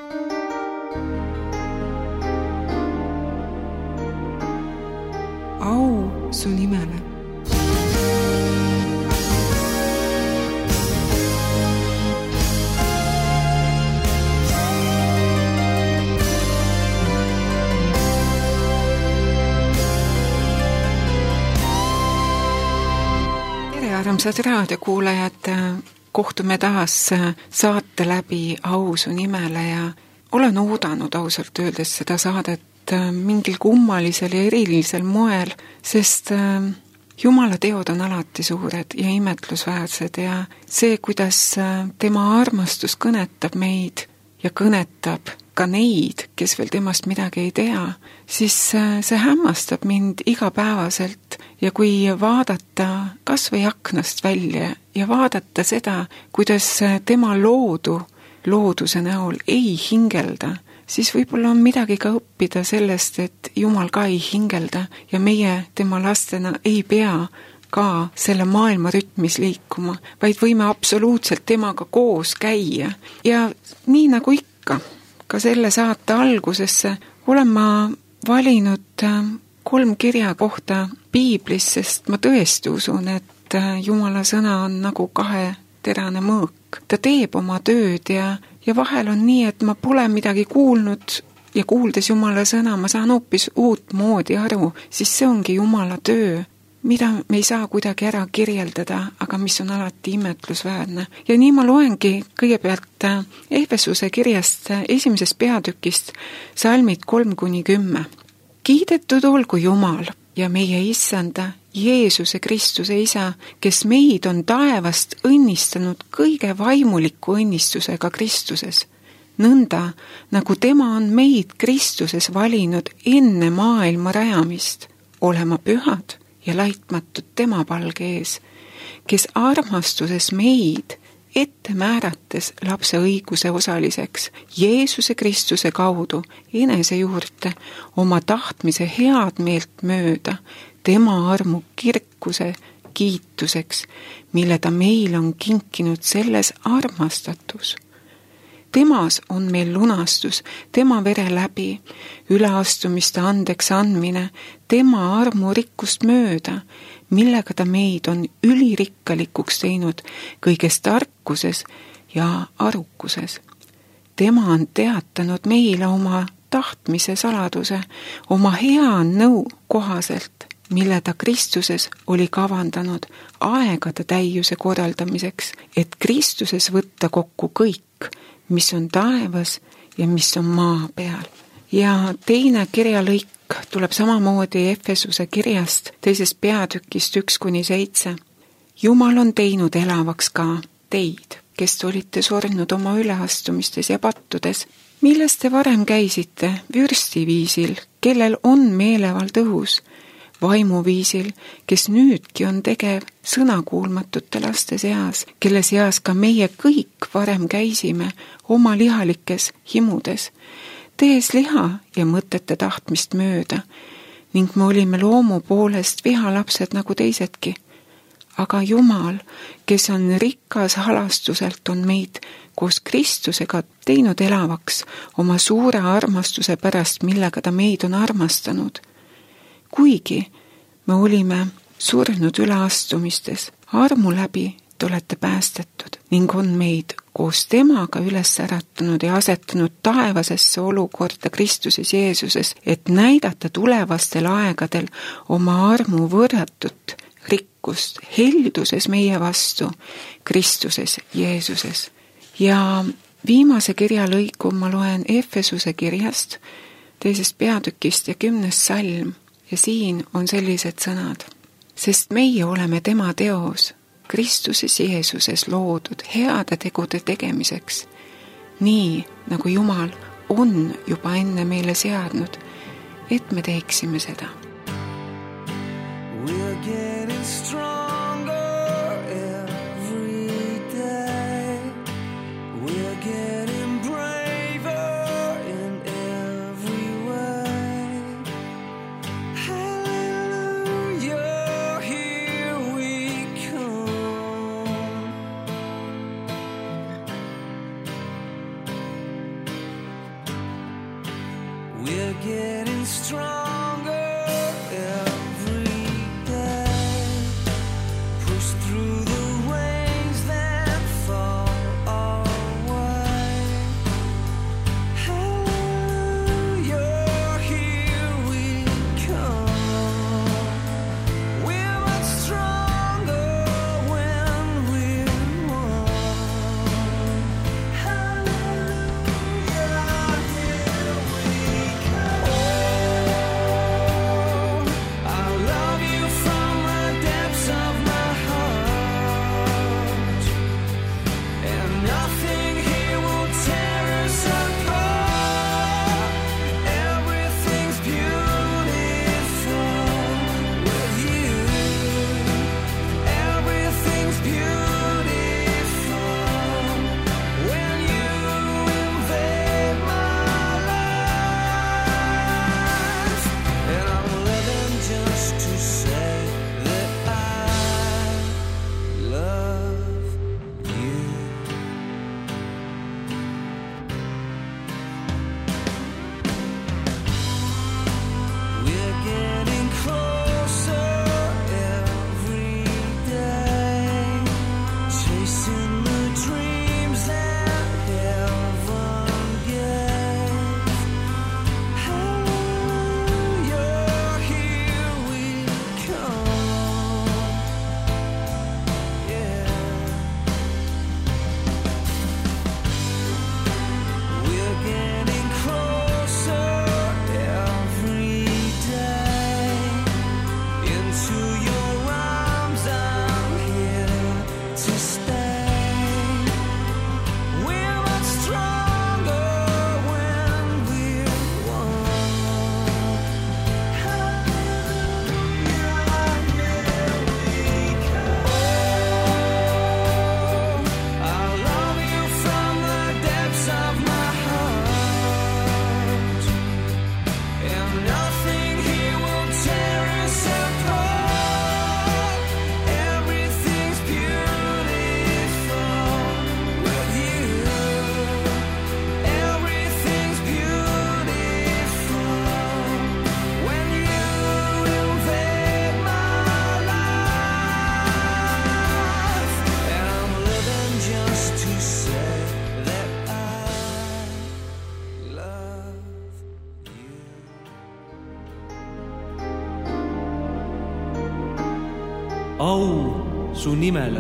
Au su nimele. Tere, armsad raadiokuulajad, kohtume taas saate läbi Au su nimele ja olen oodanud ausalt öeldes seda saadet mingil kummalisel ja erilisel moel, sest Jumala teod on alati suured ja imetlusväärsed ja see, kuidas tema armastus kõnetab meid ja kõnetab ka neid, kes veel temast midagi ei tea, siis see hämmastab mind igapäevaselt ja kui vaadata kas või aknast välja ja vaadata seda, kuidas tema looduse näol ei hingelda, siis võib-olla on midagi ka õppida sellest, et Jumal ka ei hingelda ja meie tema lastena ei pea ka selle maailma rütmis liikuma, vaid võime absoluutselt temaga koos käia. Ja nii nagu ikka, ka selle saate algusesse olen ma valinud 3 kirja kohta Piiblis, sest ma tõesti usun, et Jumala sõna on nagu 2-terane mõõk. Ta teeb oma tööd ja vahel on nii, et ma pole midagi kuulnud ja kuuldes Jumala sõna, ma saan hoopis uut moodi aru, siis see ongi Jumala töö, mida me ei saa kuidagi ära kirjeldada, aga mis on alati imetlusväärne. Ja nii ma loengi kõigepealt Efesuse kirjast 1. peatükist salmid 3-10. Kiidetud olgu Jumal ja meie Issanda Jeesuse Kristuse Isa, kes meid on taevast õnnistanud kõige vaimuliku õnnistusega Kristuses, nõnda nagu tema on meid Kristuses valinud enne maailma rajamist, olema pühad ja laitmatud tema palge ees, kes armastuses meid ette määrates lapse õiguse osaliseks Jeesuse Kristuse kaudu enese juurde oma tahtmise head meelt mööda, tema armu kirkuse kiituseks, mille ta meil on kinkinud selles armastatus. Temas on meil lunastus, tema vere läbi, üleastumiste andeks andmine, tema armu rikkust mööda, millega ta meid on ülirikkalikuks teinud kõiges tarkuses ja arukuses. Tema on teatanud meile oma tahtmise saladuse, oma hea nõu kohaselt, mille ta Kristuses oli kavandanud aegade täiuse korraldamiseks, et Kristuses võtta kokku kõik, mis on taevas ja mis on maa peal. Ja teine kirjalõik tuleb samamoodi Efesuse kirjast 2. peatükist 1-7. Jumal on teinud elavaks ka teid, kes olite surnud oma üleastumistes ja pattudes, milles te varem käisite vürstiviisil, kellel on meelevald õhus, vaimuviisil, kes nüüdki on tegev sõnakuulmatute laste seas, kelle seas ka meie kõik varem käisime oma lihalikes himudes, tees liha ja mõtete tahtmist mööda, ning me olime loomu poolest vihalapsed nagu teisedki. Aga Jumal, kes on rikas halastuselt, on meid koos Kristusega teinud elavaks oma suure armastuse pärast, millega ta meid on armastanud. Kuigi me olime surnud üleastumistes, armu läbi te olete päästetud ning on meid koos temaga üles äratanud ja asetanud taevasesse olukorda Kristuses Jeesuses, et näidata tulevastel aegadel oma armu võrratut rikkust helduses meie vastu Kristuses Jeesuses. Ja viimase kirjalõigu ma loen Efesuse kirjast 2. peatükist ja 10. salm. Ja siin on sellised sõnad. Sest meie oleme tema teos, Kristuses Jeesuses loodud heade tegude tegemiseks, nii nagu Jumal on juba enne meile seadnud, et me teeksime seda. We're getting stronger every day. We're getting braver in every way. Hallelujah, here we come. au su nimele.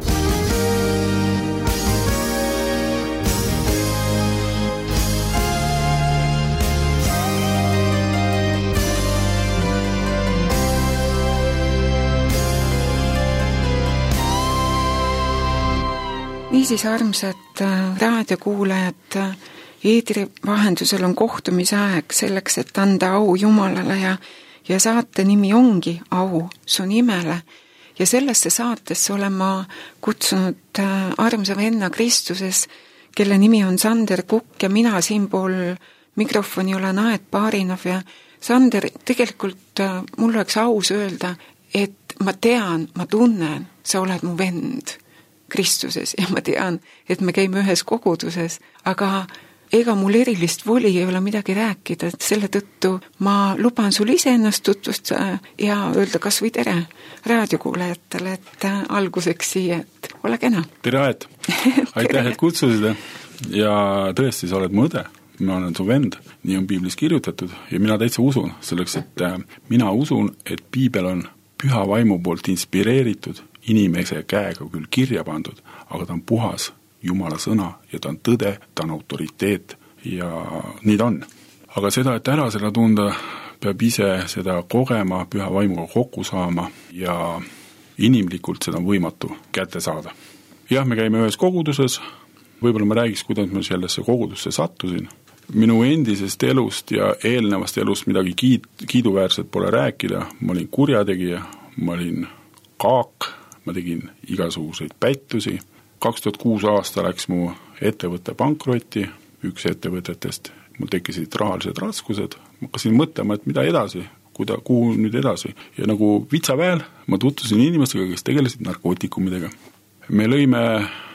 Niisiis, armsad raadiokuulajad, eetri vahendusel on kohtumise aeg selleks, et anda au Jumalale ja saate nimi ongi Au su nimele. Ja sellesse saatesse olen ma kutsunud armsa venna Kristuses, kelle nimi on Sander Kukk ja mina siinpool mikrofoni olen Aet Paarinov ja Sander, tegelikult mul oleks aus öelda, et ma tean, ma tunnen, sa oled mu vend Kristuses ja ma tean, et me käime ühes koguduses, aga ega mul erilist voli ei ole midagi rääkida, et selle tõttu ma luban sul ise ennast tutvustada ja öelda kas või tere raadiokuulajatele, et alguseks siia, et ole kena. Tere Aet, aitäh, et kutsusid ja tõesti, sa oled mu õde, ma olen su vend, nii on piiblis kirjutatud ja mina täitsa usun, selleks, et mina usun, et piibel on püha vaimu poolt inspireeritud, inimese käega küll kirja pandud, aga ta on puhas Jumala sõna ja ta on tõde, ta on autoriteet ja nii ta on. Aga seda, et ära seda tunda, peab ise seda kogema, püha vaimuga kokku saama ja inimlikult seda on võimatu kätte saada. Jah, me käime ühes koguduses, võib-olla ma räägiks, kuidas ma sellesse kogudusse sattusin. Minu endisest elust ja eelnevast elust midagi kiiduväärset pole rääkida, ma olin kurjategija, ma olin kaak, ma tegin igasuguseid pättusi. 2006 aasta läks mu ettevõtte pankrotti, üks ettevõtetest, mul tekkisid rahalised raskused, ma hakkasin mõtlema, et mida edasi, kuhu nüüd edasi. Ja nagu vitsaväel ma tutvusin inimestega, kes tegelesid narkootikumidega. Me lõime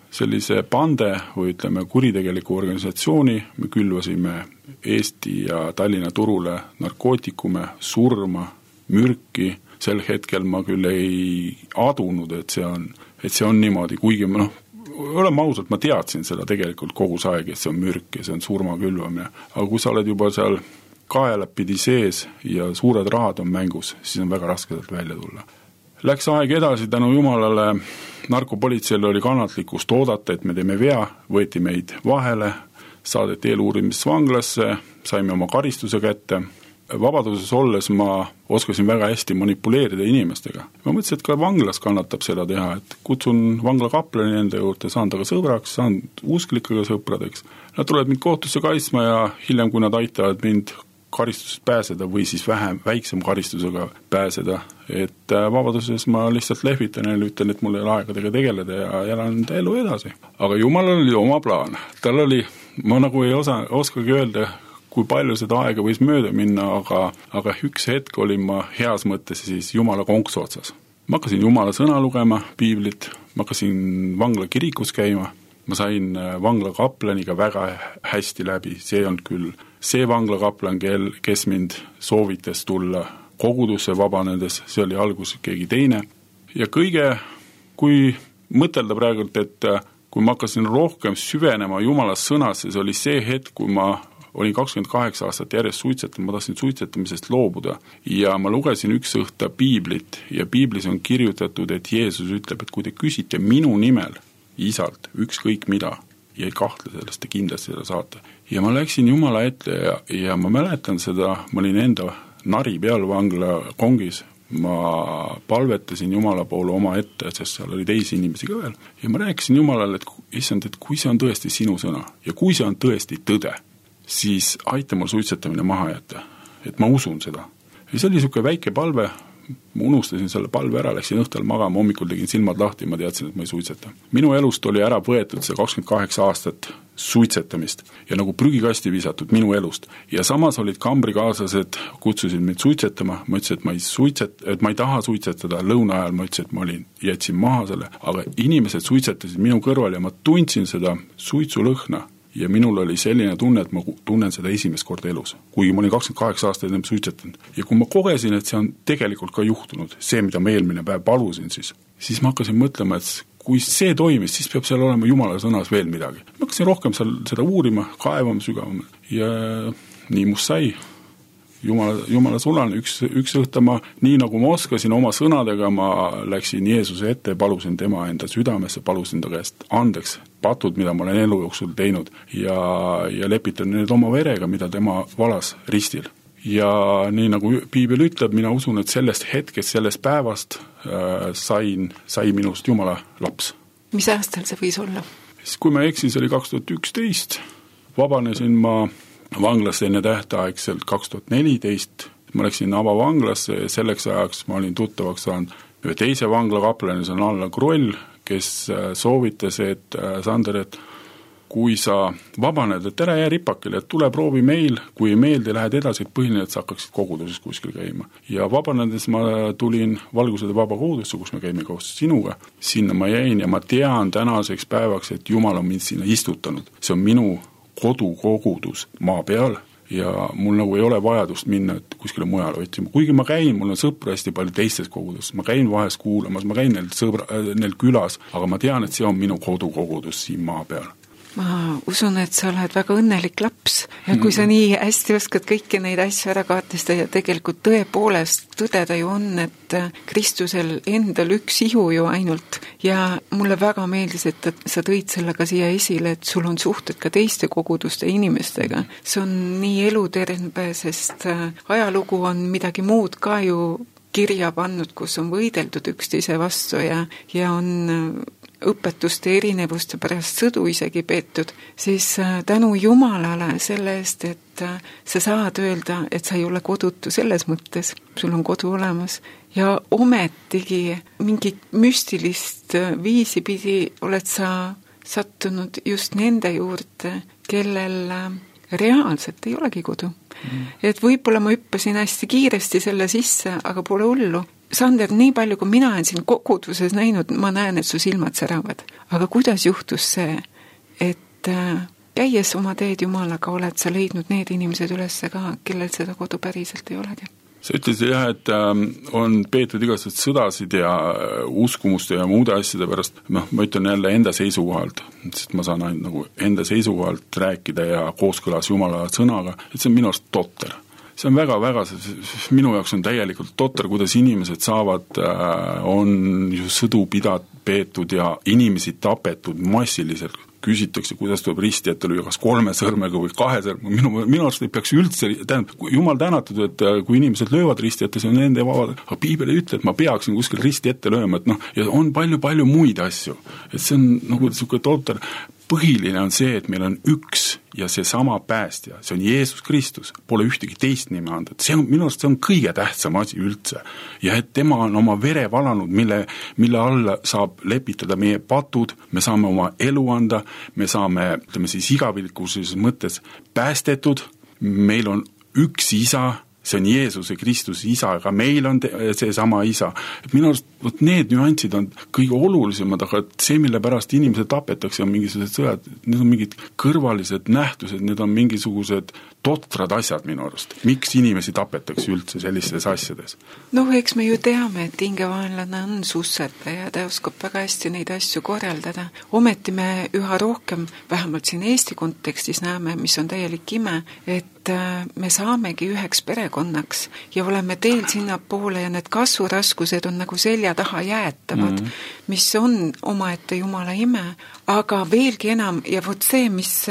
sellise bande või ütleme kuritegeliku organisatsiooni, me külvasime Eesti ja Tallinna turule narkootikume, surma, mürki, sel hetkel ma küll ei adunud, et see on niimoodi, kuigi oleme ausalt, ma teadsin seda tegelikult kogu see aeg, et see on mürk ja see on surma külvamine, aga kui sa oled juba seal kaelapidi sees ja suured rahad on mängus, siis on väga raske sealt välja tulla. Läks aeg edasi, tänu Jumalale, narkopolitseil oli kannatlikkust oodata, et me teeme vea, võeti meid vahele, saadeti eeluurimisvanglasse, saime oma karistuse kätte. Vabaduses olles ma oskasin väga hästi manipuleerida inimestega. Ma mõtlesin, et ka vanglas kannatab seda teha, et kutsun vangla kaplani enda juurde, saan taga sõbraks, saan usklikega sõpradeks. Nad tulevad mind kohtusse kaitsma ja hiljem, kui nad aitavad mind karistusest pääseda või siis väiksem karistusega pääseda, et vabaduses ma lihtsalt lehvitan ja ütlen, et mul ei ole aegadega tegeleda ja elan enda elu edasi. Aga Jumalal oli oma plaan. Tal oli, ma nagu ei oskagi öelda, kui palju seda aega võis mööda minna, aga üks hetk olin ma heas mõttes siis Jumala konksu otsas. Ma hakkasin Jumala sõna lugema, piiblit, ma hakkasin vangla kirikus käima, ma sain vangla kaplaniga väga hästi läbi, see on küll see vangla kaplan, kes mind soovitas tulla kogudusse vabanedes, see oli algus keegi teine. Ja kui mõtelda praegult, et kui ma hakkasin rohkem süvenema Jumala sõnasse, see oli see hetk, kui ma olin 28 aastat järjest suitsetanud, ma tahtsin suitsetamisest loobuda ja ma lugesin üks õhta piiblit ja piiblis on kirjutatud, et Jeesus ütleb, et kui te küsite minu nimel isalt ükskõik mida ja ei kahtle sellest, te kindlasti seda saate. Ja ma läksin Jumala ette ja ma mäletan seda, ma olin enda nari peal vangla kongis, ma palvetasin Jumala poole oma ette, sest seal oli teisi inimesi ka veel ja ma rääkisin Jumalale, et issand, et kui see on tõesti sinu sõna ja kui see on tõesti tõde, siis aita mul suitsetamine maha jätta, et ma usun seda. Ja see oli niisugune väike palve, ma unustasin selle palve ära, läksin õhtul magama, hommikul tegin silmad lahti, ma teadsin, et ma ei suitseta. Minu elust oli ära võetud see 28 aastat suitsetamist ja nagu prügikasti visatud minu elust. Ja samas olid kambrikaaslased, kutsusid mind suitsetama, ma ütlesin, et ma ei taha suitsetada, lõuna ajal ma ütlesin, et ma jätsin maha selle, aga inimesed suitsetasid minu kõrval ja ma tundsin seda suitsulõhna. Ja minul oli selline tunne, et ma tunnen seda esimest korda elus, kuigi ma olin 28 aastat ennem suitsetanud. Ja kui ma kogesin, et see on tegelikult ka juhtunud, see, mida ma eelmine päev palusin, siis ma hakkasin mõtlema, et kui see toimis, siis peab seal olema Jumala sõnas veel midagi. Ma hakkasin rohkem seda uurima, kaevama sügavama ja nii must sai. Jumala sulane, üks õhta ma, nii nagu ma oskasin oma sõnadega, ma läksin Jeesuse ette ja palusin tema enda südamesse, palusin ta käest andeks patud, mida ma olen elu jooksul teinud ja lepitan need oma verega, mida tema valas ristil. Ja nii nagu piibel ütleb, mina usun, et sellest hetkest, sellest päevast sai minust Jumala laps. Mis aastal see võis olla? Kui ma eksin, see oli 2011, vabanesin ma vanglasse enne tähtaegselt 2014, ma läksin avavanglasse ja selleks ajaks ma olin tuttavaks saanud ühe teise vangla kaplani, see on Alla Kroll, kes soovitas, et Sander, et kui sa vabaned, et ära jää ripakile, et tule proovi meil, kui ei meeldi, lähed edasi, et põhiline, et sa hakkaksid koguduses kuskil käima. Ja vabanedes ma tulin Valgusede vaba kogudusse, kus me käime koos sinuga, sinna ma jäin ja ma tean tänaseks päevaks, et Jumal on mind sinna istutanud. See on minu kodukogudus maa peal ja mul nagu ei ole vajadust minna kuskile mujale otsima. Kuigi ma käin, mul on sõpra hästi palju teistes kogudus, ma käin vahest kuulamas, ma käin neil külas, aga ma tean, et see on minu kodukogudus siin maa peal. Ma usun, et sa oled väga õnnelik laps ja kui sa nii hästi oskad kõiki neid asju ära kaotada ja tegelikult tõepoolest tõdeda ju on, et Kristusel endal üks ihu ju ainult ja mulle väga meeldis, et sa tõid selle ka siia esile, et sul on suhted ka teiste koguduste inimestega. See on nii eluterve, sest ajalugu on midagi muud ka ju kirja pannud, kus on võideldud üksteise vastu ja on õpetuste erinevuste pärast sõdu isegi peetud, siis tänu Jumalale selle eest, et sa saad öelda, et sa ei ole kodutu selles mõttes, sul on kodu olemas ja ometigi mingi müstilist viisi pidi oled sa sattunud just nende juurde, kellel reaalselt ei olegi kodu. Et võib-olla ma hüppasin hästi kiiresti selle sisse, aga pole hullu. Sander, nii palju, kui mina olen siin koguduses näinud, ma näen, et su silmad säravad. Aga kuidas juhtus see, et käies oma teed Jumalaga oled sa leidnud need inimesed ülesse ka, kellel seda kodu päriselt ei olegi? Sa ütlesid jah, et on peetud igasugused sõdasid ja uskumuste ja muude asjade pärast, ma ütlen jälle enda seisukohalt, sest ma saan ainult nagu enda seisukohalt rääkida ja kooskõlas Jumala sõnaga, et see on minu arust totter. See on väga-väga, minu jaoks on täielikult totter, kuidas inimesed saavad, on ju sõdu peetud ja inimesi tapetud massiliselt. Küsitakse, kuidas tuleb risti ette lüüa, kas 3 sõrmega või 2 sõrmega. Minu arust ei peaks üldse, Jumal tänatud, et kui inimesed löövad risti ette, see on nende vabad, aga Piibel ei ütle, et ma peaksin kuskil risti ette lööma, et ja on palju muid asju. Et see on nagu selline totter. Põhiline on see, et meil on üks ja see sama päästja, see on Jeesus Kristus, pole ühtegi teist nime andnud. See on, minu arust see on kõige tähtsam asi üldse. Ja et tema on oma vere valanud, mille alla saab lepitada meie patud, me saame oma elu anda, me saame, ütleme siis igavikuses mõttes päästetud, meil on üks isa, see on Jeesuse Kristuse isa, aga meil on see sama isa. Et minu arust need nüansid on kõige olulisemad, aga see, mille pärast inimesed tapetakse, on mingisugused sõjad, need on mingid kõrvalised nähtused, need on mingisugused totrad asjad minu arust. Miks inimesi tapetakse üldse sellistes asjades? No, eks me ju teame, et hingevaenlane on sussetaja ja ta oskab väga hästi neid asju korraldada. Ometi me üha rohkem, vähemalt siin Eesti kontekstis näeme, mis on täielik ime, et me saamegi üheks perekonnaks ja oleme teel sinna poole ja need kasvuraskused on nagu selja taha jäätavad, mis on omaette Jumala ime, aga veelgi enam ja vot see,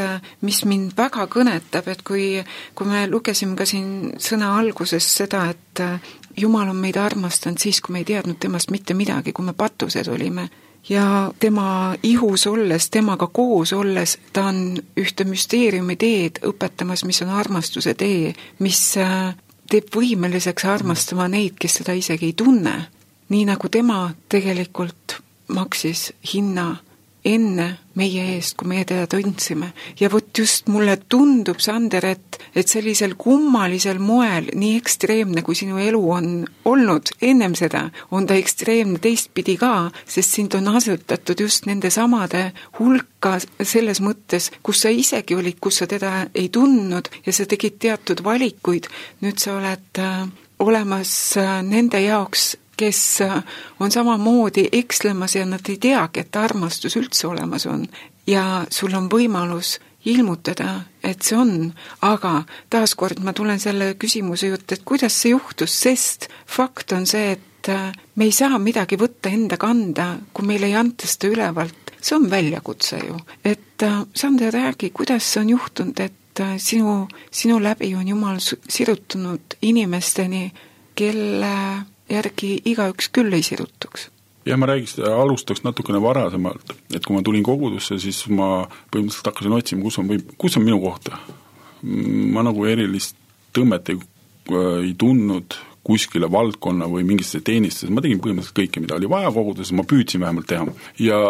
mis mind väga kõnetab, et kui me lugesime ka siin sõna alguses seda, et Jumal on meid armastanud siis, kui me ei teadnud temast mitte midagi, kui me patused olime ja tema ihus olles, temaga koos olles, ta on ühte müsteeriumi teed õpetamas, mis on armastuse tee, mis teeb võimeliseks armastama neid, kes seda isegi ei tunne. Nii nagu tema tegelikult maksis hinna enne meie eest, kui meie teda tundsime. Ja vot just mulle tundub, Sander, et sellisel kummalisel moel, nii ekstreemne, kui sinu elu on olnud ennem seda, on ta ekstreemne teistpidi ka, sest sind on asetatud just nende samade hulka selles mõttes, kus sa isegi olid, kus sa teda ei tundnud ja sa tegid teatud valikuid. Nüüd sa oled olemas nende jaoks, kes on samamoodi ekslemas ja nad ei teagi, et armastus üldse olemas on. Ja sul on võimalus ilmutada, et see on. Aga taaskord ma tulen selle küsimuse juurde, et kuidas see juhtus, sest fakt on see, et me ei saa midagi võtta enda kanda, kui meil ei anta seda ülevalt. See on väljakutse ju. Et Sander, räägi, kuidas see on juhtunud, et sinu läbi on Jumal sirutunud inimesteni, kelle järgi igaüks küll ei sirutuks. Ja ma alustaks natukene varasemalt, et kui ma tulin kogudusse, siis ma põhimõtteliselt hakkasin otsima, kus on minu kohta. Ma nagu erilist tõmmet ei tundnud kuskile valdkonna või mingisse teenistusesse. Ma tegin põhimõtteliselt kõike, mida oli vaja koguduses, ma püüdsin vähemalt teha. Ja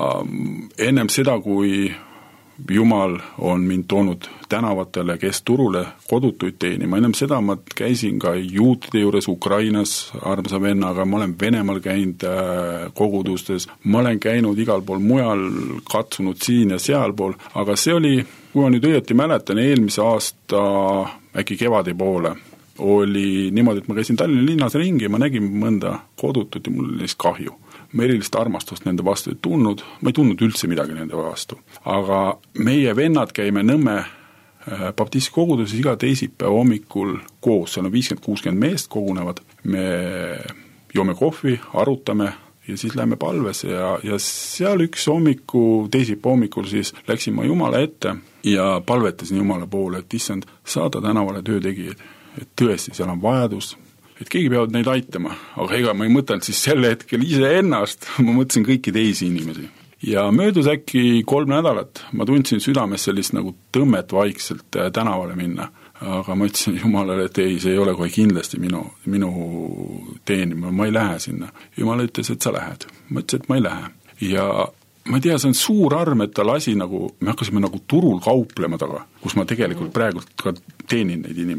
ennem seda, kui Jumal on mind toonud tänavatele, kes turule kodutuid teenima. Ennem seda ma käisin ka juutide juures Ukrainas armsa vennaga, ma olen Venemaal käinud kogudustes, ma olen käinud igal pool mujal, katsunud siin ja seal pool, aga see oli, kui ma nüüd õieti mäletan, eelmise aasta äkki kevade poole oli niimoodi, et ma käisin Tallinna linnas ringi ja ma nägin mõnda kodutut ja mul oli neist kahju. Ma erilist armastust nende vastu ei tundnud, ma ei tundnud üldse midagi nende vastu. Aga meie vennad käime Nõmme baptisti koguduses iga teisipäeva hommikul koos, seal on 50-60 meest kogunevad, me joome kohvi, arutame ja siis lähme palvesse ja seal üks teisipäeva hommikul siis läksin ma Jumala ette ja palvetasin Jumala poole, et issand, saada tänavale töötegijaid, et tõesti seal on vajadus, et keegi peavad neid aitama, aga ega ma ei mõtelnud siis selle hetkel ise ennast, ma mõtlesin kõiki teisi inimesi. Ja möödus äkki 3 nädalat, ma tundsin südames sellist nagu tõmmet vaikselt tänavale minna, aga ma ütlesin Jumalale, et ei, see ei ole kohe kindlasti minu teenima, ma ei lähe sinna. Jumal ütles, et sa lähed. Ma ütlesin, et ma ei lähe. Ja ma ei tea, see on suur arm, et ta lasi nagu, me hakkasime nagu turul kauplema taga, kus ma tegelikult praegu ka teenin neid inimesi.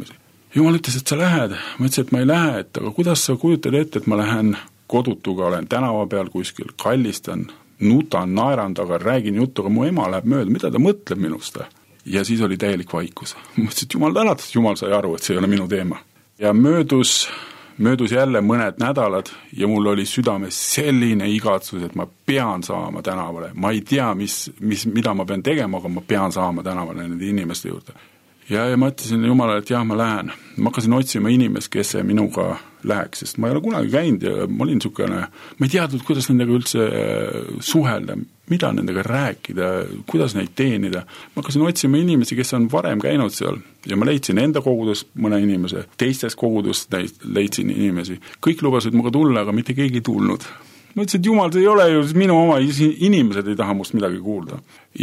Jumal ütles, et sa lähed, ma ütlesin, et ma ei lähe, et aga kuidas sa kujutad ette, et ma lähen kodutuga, olen tänava peal kuskil, kallistan, nutan, naeran taga, räägin juttu, aga mu ema läheb mööda, mida ta mõtleb minust? Ja siis oli täielik vaikus. Ma ütlesin, et Jumal tänatas, Jumal sai aru, et see ei ole minu teema. Ja möödus jälle mõned nädalad ja mul oli südames selline igatsus, et ma pean saama tänavale. Ma ei tea, mida ma pean tegema, aga ma pean saama tänavale nende inimeste juurde. Ja ma ütlesin Jumalale, et jah, ma lähen. Ma hakkasin otsima inimest, kes minuga läheks, sest ma ei ole kunagi käinud ja ma olin niisugune, ma ei teadnud, kuidas nendega üldse suhelda, mida nendega rääkida, kuidas neid teenida. Ma hakkasin otsima inimesi, kes on varem käinud seal ja ma leidsin enda kogudust mõne inimese, teistes kogudust leidsin inimesi. Kõik lubasid muga tulla, aga mitte keegi ei tulnud. Ma ütlesin, et Jumal, see ei ole ju minu oma inimesed ei taha must midagi kuulda.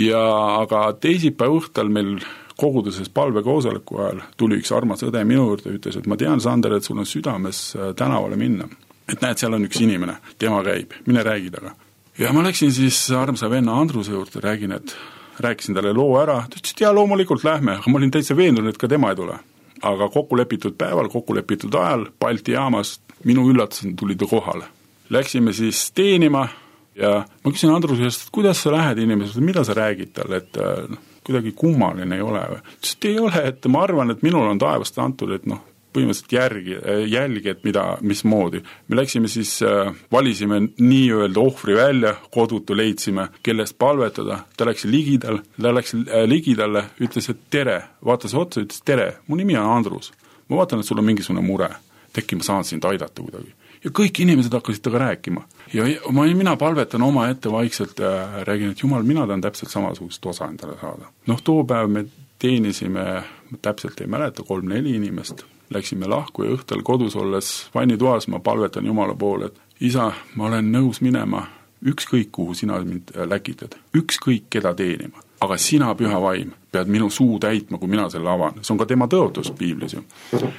Aga teisipäeva õhtul meil koguduses palvekoosoleku ajal tuli üks armas õde minu juurde ja ütles, et ma tean, Sander, et sul on südames tänavale minna. Et näed, seal on üks inimene, tema käib, mine räägi taga. Ja ma läksin siis armsa venna Andruse juurde, rääkisin talle loo ära, ta ütles, et jaa, loomulikult lähme, aga ma olin täitsa veendunud, et ka tema ei tule. Aga kokkulepitud päeval, kokkulepitud ajal, Balti jaamas, minu üllatusena tuli ta kohale. Läksime siis teenima ja ma küsin Andrusest, et kuidas sa lähed inimesed, mida sa räägid talle, et kuidagi kummaline ei ole. Sest ei ole, et ma arvan, et minul on taevast antud, et põhimõtteliselt jälgi, et mismoodi. Me läksime siis, valisime nii-öelda ohvri välja, kodutu leidsime, kellest palvetada. Ta läks ligidalle, ütles, et tere, vaatas otsa, ütles tere, mu nimi on Andrus. Ma vaatan, et sul on mingisugune mure. Tekki ma saan sind aidata kuidagi. Ja kõik inimesed hakkasid taga rääkima. Ja mina palvetan oma ette vaikselt ja räägin, et Jumal, mina tahan täpselt samasugust osa endale saada. Too päev me teenisime, täpselt ei mäleta, 3-4 inimest. Läksime lahku ja õhtul kodus olles vannitoas ma palvetan Jumala poole, et isa, ma olen nõus minema ükskõik, kuhu sina mind läkitad, ükskõik keda teenima. Aga sina, püha vaim, pead minu suu täitma, kui mina selle avan. See on ka tema tõotus piiblis ju.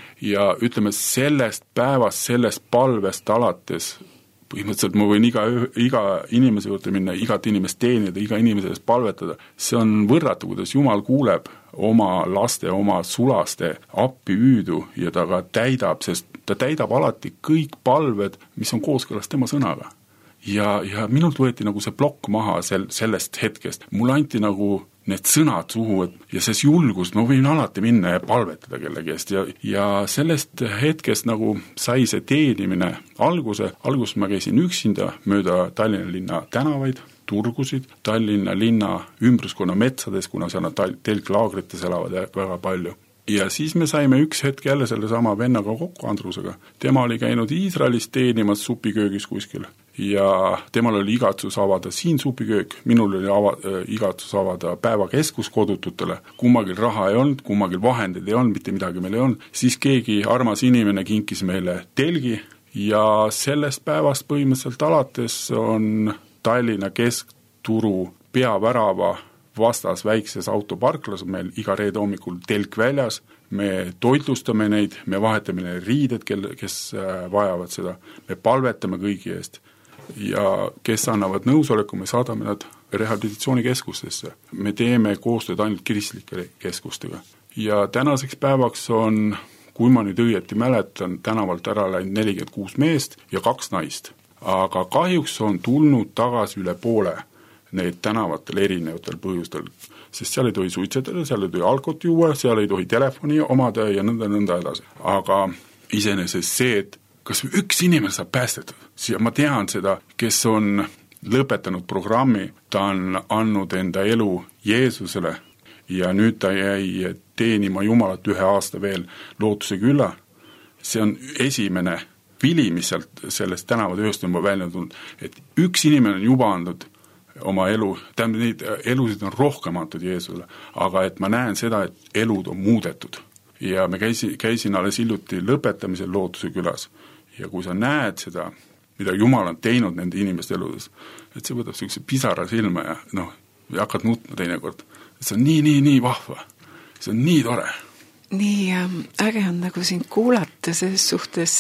Ja ütleme, sellest päevast, sellest palvest alates, põhimõtteliselt ma võin iga inimese juurde minna, igat inimest teenida, iga inimesest palvetada. See on võrratu, kuidas Jumal kuuleb oma laste, oma sulaste appi hüüdu ja ta ka täidab, sest ta täidab alati kõik palved, mis on kooskõlas tema sõnaga. Ja minult võeti nagu see plokk maha sellest hetkest. Mul anti nagu need sõnad suhu ja see julgus, ma võin alati minna ja palvetada kellegi eest ja sellest hetkest nagu sai see teenimine alguse. Alguses ma käisin üksinda mööda Tallinna linna tänavaid, turgusid, Tallinna linna ümbruskonna metsades, kuna seal on telklaagrites elavad väga palju. Ja siis me saime üks hetk jälle selle sama vennaga kokku Andrusega. Tema oli käinud Iisraelis teenimas supiköögis kuskil ja temal oli igatsus avada siin supiköök, minul oli igatsus avada päevakeskus kodututele. Kummagil raha ei olnud, kummagil vahendid ei olnud, mitte midagi meil ei olnud. Siis keegi armas inimene kinkis meile telgi ja sellest päevast põhimõtteliselt alates on Tallinna keskturu peavärava vastas väikses autoparklas, meil iga reede hommikul telk väljas, me toitlustame neid, me vahetame neid riided, kes vajavad seda, me palvetame kõigi eest ja kes annavad nõusoleku, me saadame nad rehabilitatsioonikeskustesse. Me teeme koostööd ainult kristlike keskustega. Ja tänaseks päevaks on, kui ma nüüd õieti mäletan, tänavalt ära läinud 46 meest ja 2 naist. Aga kahjuks on tulnud tagasi üle poole neid tänavatel erinevatel põhjustel, sest seal ei tohi suitsetada, seal ei tohi alkot juua, seal ei tohi telefoni omada ja nõnda edasi. Aga iseenesest see, et kas üks inimene saab päästetud, ja ma tean seda, kes on lõpetanud programmi, ta on andnud enda elu Jeesusele ja nüüd ta jäi teenima Jumalat 1 aasta veel lootuse külla. See on esimene vili, mis sellest tänavatööst on välja tulnud, et üks inimene on juba andnud oma elu, neid elusid on rohkem antud Jeesusele, aga et ma näen seda, et elud on muudetud. Ja me käisin alles hiljuti lõpetamisel Lootuse külas. Ja kui sa näed seda, mida Jumal on teinud nende inimeste eludes, et see võtab sellise pisara silma ja hakkad nutma teinekord. See on nii vahva. See on nii tore. Nii äge on nagu sind kuulata selles suhtes,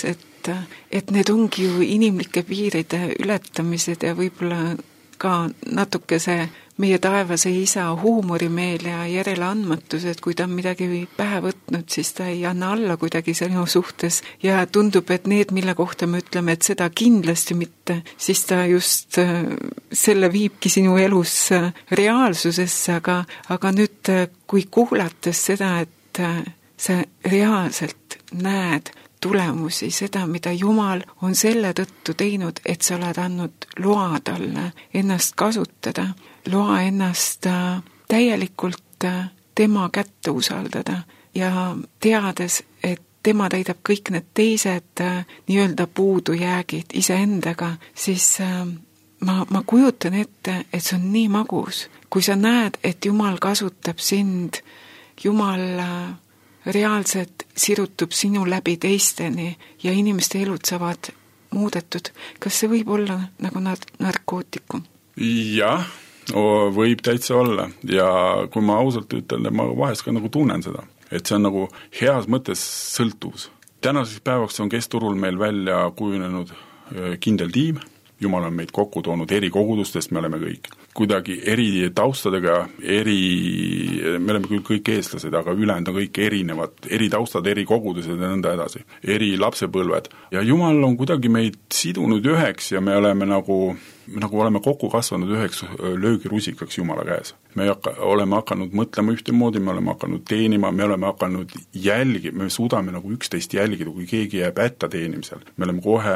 et need ongi ju inimlike piiride ületamised ja võib-olla ka natukese meie taevase isa huumorimeel ja järeleandmatus, et kui ta on midagi pähe võtnud, siis ta ei anna alla kuidagi sinu suhtes ja tundub, et need, mille kohta me ütleme, et seda kindlasti mitte, siis ta just selle viibki sinu elus reaalsusesse, aga nüüd, kui kuulates seda, et sa reaalselt näed tulemusi, seda, mida Jumal on selle tõttu teinud, et sa oled andnud loa talle ennast kasutada, loa ennast täielikult tema kätte usaldada ja teades, et tema täidab kõik need teised nii-öelda puudujäägid iseendaga, siis ma kujutan ette, et see on nii magus. Kui sa näed, et Jumal kasutab sind, Jumal reaalselt sirutub sinu läbi teisteni ja inimeste elud saavad muudetud. Kas see võib olla nagu narkootikum? Jah, võib täitsa olla ja kui ma ausalt ütlen, ma vahest ka nagu tunnen seda, et see on nagu heas mõttes sõltuvus. Tänaseks päevaks on Kesturul meil välja kujunenud kindel tiim, Jumal on meid kokku toonud eri kogudustest, me oleme kõik kuidagi eri taustadega, me oleme küll kõik eestlased, aga ülejäänud on kõik erinevad, eri taustad, eri kogudused ja nõnda edasi, eri lapsepõlved. Ja Jumal on kuidagi meid sidunud üheks ja me oleme nagu oleme kokku kasvanud üheks löögirusikaks Jumala käes. Me oleme hakanud mõtlema ühtemoodi, me oleme hakanud teenima, me oleme hakanud me suudame nagu üksteist jälgida, kui keegi jääb hätta teenimisel. Me oleme kohe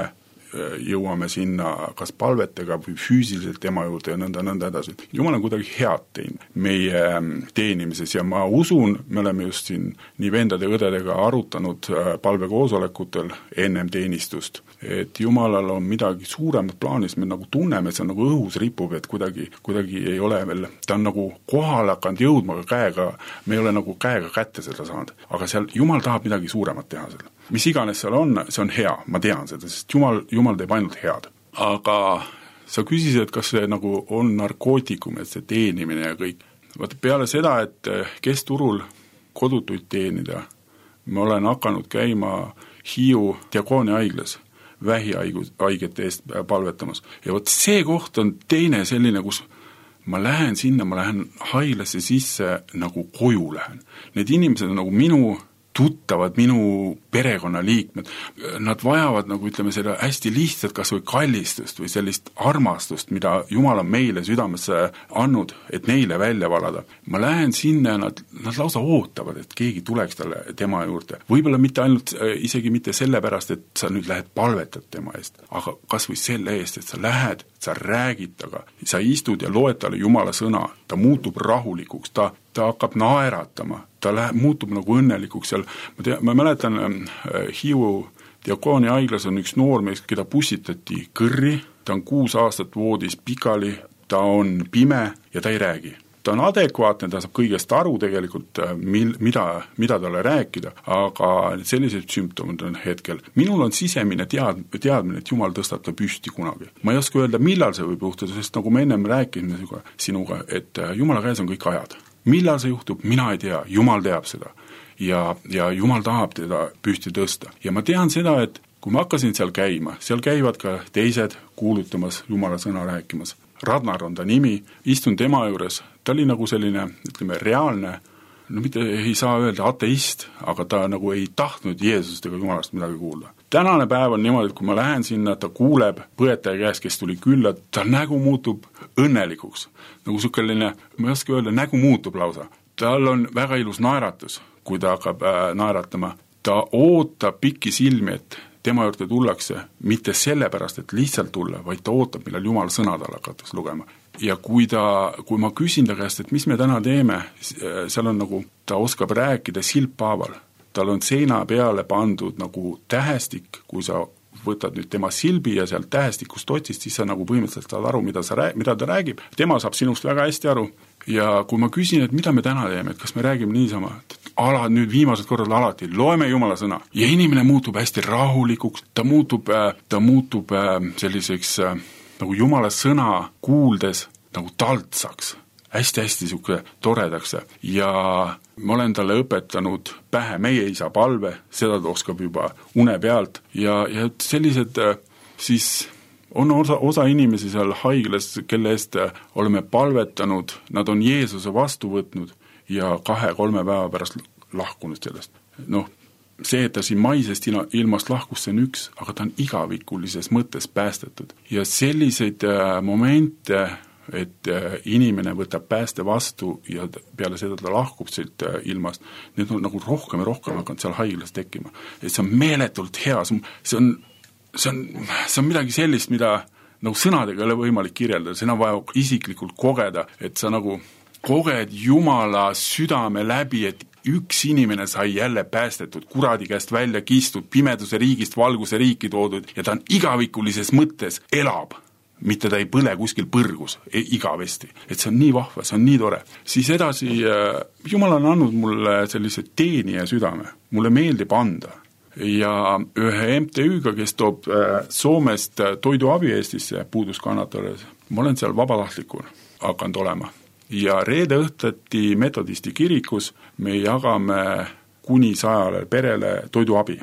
jõuame sinna kas palvetega või füüsiliselt tema juurde ja nõnda edasi. Jumal on kuidagi head teinud meie teenimises ja ma usun, me oleme just siin nii vendade ja õdedega arutanud palvekoosolekutel ennem teenistust, et Jumalal on midagi suuremat plaanis, me nagu tunneme, et see on nagu õhus ripub, et kuidagi ei ole veel, ta on nagu kohale hakanud jõudma käega, me ei ole nagu käega kätte seda saanud, aga seal Jumal tahab midagi suuremat teha seal. Mis iganes seal on, see on hea, ma tean seda, sest Jumal teeb ainult head. Aga sa küsisid, et kas see nagu on narkootikum, et see teenimine ja kõik. Vaata peale seda, et Kesturul kodutuid teenida, ma olen hakanud käima Hiiu diakoonia haiglas vähihaigete eest palvetamas. Ja vot see koht on teine selline, kus ma lähen sinna, ma lähen haiglasse sisse nagu koju lähen. Need inimesed on nagu minu tuttavad, minu perekonnaliikmed, nad vajavad nagu ütleme seda hästi lihtsalt kas või kallistust või sellist armastust, mida Jumal on meile südamesse andnud, et neile välja valada. Ma lähen sinna ja nad lausa ootavad, et keegi tuleks tema juurde. Võib-olla mitte ainult, isegi mitte sellepärast, et sa nüüd lähed palvetad tema eest, aga kas või selle eest, et sa lähed, sa räägid taga, sa istud ja loed talle Jumala sõna, ta muutub rahulikuks, ta hakkab naeratama, ta muutub nagu õnnelikuks seal. Ma mäletan, Hiiu diakoonia haiglas on üks noormees, keda pussitati kõrri, ta on 6 aastat voodis pikali, ta on pime ja ta ei räägi. Ta on adekvaatne, ta saab kõigest aru tegelikult, mida talle rääkida, aga sellised sümptomid on hetkel. Minul on sisemine teadmine, et Jumal tõstab ta püsti kunagi. Ma ei oska öelda, millal see võib juhtuda, sest nagu me ennem rääkisime sinuga, et Jumala käes on kõik ajad. Millal see juhtub, mina ei tea, Jumal teab seda ja Jumal tahab teda püsti tõsta. Ja ma tean seda, et kui ma hakkasin seal käima, seal käivad ka teised kuulutamas, Jumala sõna rääkimas. Radnar on ta nimi, istun tema juures, ta oli nagu selline, ütleme, reaalne, no mitte ei saa öelda ateist, aga ta nagu ei tahtnud Jeesust ega Jumalast midagi kuulda. Tänane päev on niimoodi, et kui ma lähen sinna, ta kuuleb põetaja käest, kes tuli külla, ta nägu muutub õnnelikuks. Nagu selline, ma ei oska öelda, nägu muutub lausa. Tal on väga ilus naeratus, kui ta hakkab naeratama. Ta ootab pikki silmi, et tema juurde tullakse mitte sellepärast, et lihtsalt tulla, vaid ta ootab, millal Jumala sõna talle hakatakse lugema. Ja kui ma küsin ta käest, et mis me täna teeme, seal on nagu, ta oskab rääkida silppaaval. Tal on seina peale pandud nagu tähestik, kui sa võtad nüüd tema silbi ja sealt tähestikust otsist, siis sa nagu põhimõtteliselt saad aru, mida ta räägib. Tema saab sinust väga hästi aru. Ja kui ma küsin, et mida me täna teeme, et kas me räägime niisama, nüüd viimased korrad alati, loeme Jumala sõna. Ja inimene muutub hästi rahulikuks, ta muutub selliseks nagu Jumala sõna kuuldes nagu taltsaks, hästi-hästi siuke toredaks. Ja ma olen talle õpetanud pähe meie isa palve, seda ta oskab juba une pealt ja sellised siis on osa inimesi seal haiglas, kelle eest oleme palvetanud, nad on Jeesuse vastu võtnud ja 2-3 päeva pärast lahkunud sellest. See, et ta siin maisest ilmast lahkus, see on üks, aga ta on igavikulises mõttes päästetud. Ja selliseid momente, et inimene võtab pääste vastu ja peale seda ta lahkub siit ilmast, need on nagu rohkem ja rohkem hakanud seal haiglas tekkima. Et see on meeletult hea, see on midagi sellist, mida nagu sõnadega ei ole võimalik kirjeldada, see on vaja isiklikult kogeda, et sa nagu koged Jumala südame läbi, et üks inimene sai jälle päästetud, kuradi käest välja kistud, pimeduse riigist valguse riiki toodud ja ta on igavikulises mõttes elab. Mitte ta ei põle kuskil põrgus igavesti. Et see on nii vahva, see on nii tore. Siis edasi, Jumal on andnud mulle sellise teenija südame. Mulle meeldib anda. Ja ühe MTÜ-ga, kes toob Soomest toiduabi Eestisse puuduskannatajale, ma olen seal vabatahtlikul hakanud olema. Ja reede õhtati metodisti kirikus me jagame kuni 100 perele toiduabi.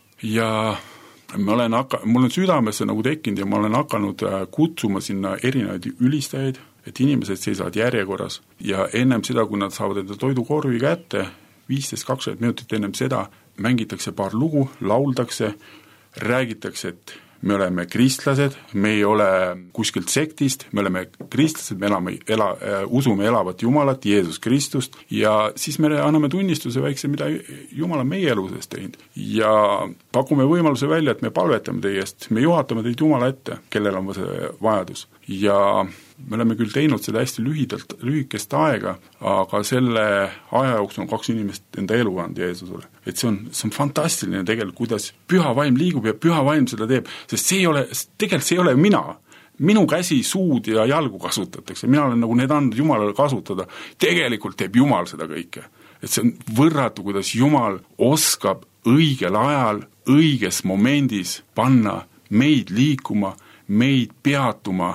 Ja mul on südamesse nagu tekkinud ja ma olen hakanud kutsuma sinna erinevaid ülistajaid, et inimesed seisavad järjekorras ja ennem seda, kui nad saavad enda toidukorvi kätte, 15-20 minutit ennem seda mängitakse paar lugu, lauldakse, räägitakse, et me oleme kristlased, me ei ole kuskilt sektist, me oleme kristlased, me usume elavat Jumalat, Jeesus Kristust ja siis me anname tunnistuse väikse, mida Jumal on meie eluses teinud ja pakume võimaluse välja, et me palvetame teie eest, me juhatame teid Jumala ette, kellel on see vajadus ja me oleme küll teinud seda hästi lühikest aega, aga selle aja jooksul on 2 inimest enda elu andnud Jeesusele. Et see on fantastiline tegelikult, kuidas püha vaim liigub ja püha vaim seda teeb, sest tegelikult see ei ole mina. Minu käsi, suud ja jalgu kasutatakse, mina olen nagu need andnud Jumalale kasutada, tegelikult teeb Jumal seda kõike. Et see on võrratu, kuidas Jumal oskab õigel ajal, õiges momendis panna meid liikuma, meid peatuma,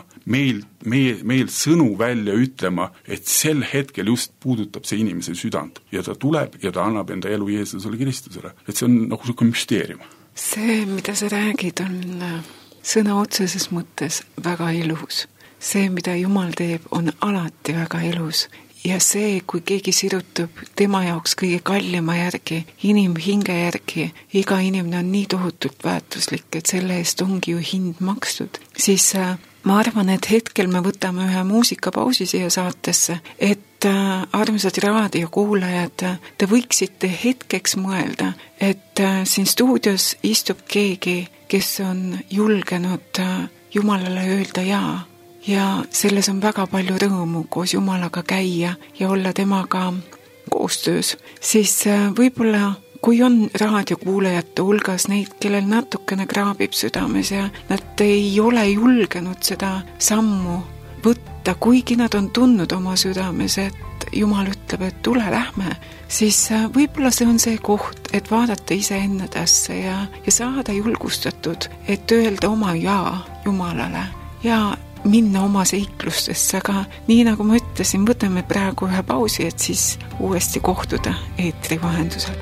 meil sõnu välja ütlema, et sel hetkel just puudutab see inimese südant ja ta tuleb ja ta annab enda elu Jeesusele Kristusele. Et see on nagu selline müsteerium. See, mida sa räägid, on sõna otseses mõttes väga ilus. See, mida Jumal teeb, on alati väga ilus. Ja see, kui keegi sirutub tema jaoks kõige kallima järgi, inimhinge järgi, iga inimene on nii tohutult väärtuslik, et selle eest ongi ju hind makstud, siis ma arvan, et hetkel me võtame ühe muusikapausi siia saatesse, et armsad raadiokuulajad, te võiksite hetkeks mõelda, et siin stuudios istub keegi, kes on julgenud Jumalale öelda jaa. Ja selles on väga palju rõõmu koos Jumalaga käia ja olla temaga koostöös. Siis võib-olla, kui on raadiokuulajate hulgas neid, kellel natukene kraabib südames ja nad ei ole julgenud seda sammu võtta, kuigi nad on tundnud oma südames, et Jumal ütleb, et tule, lähme, siis võib-olla see on see koht, et vaadata ise ennedasse ja saada julgustatud, et öelda oma jaa Jumalale ja minna oma seiklustesse, aga nii nagu ma ütlesin, võtame praegu ühe pausi, et siis uuesti kohtuda eetri vahendusel.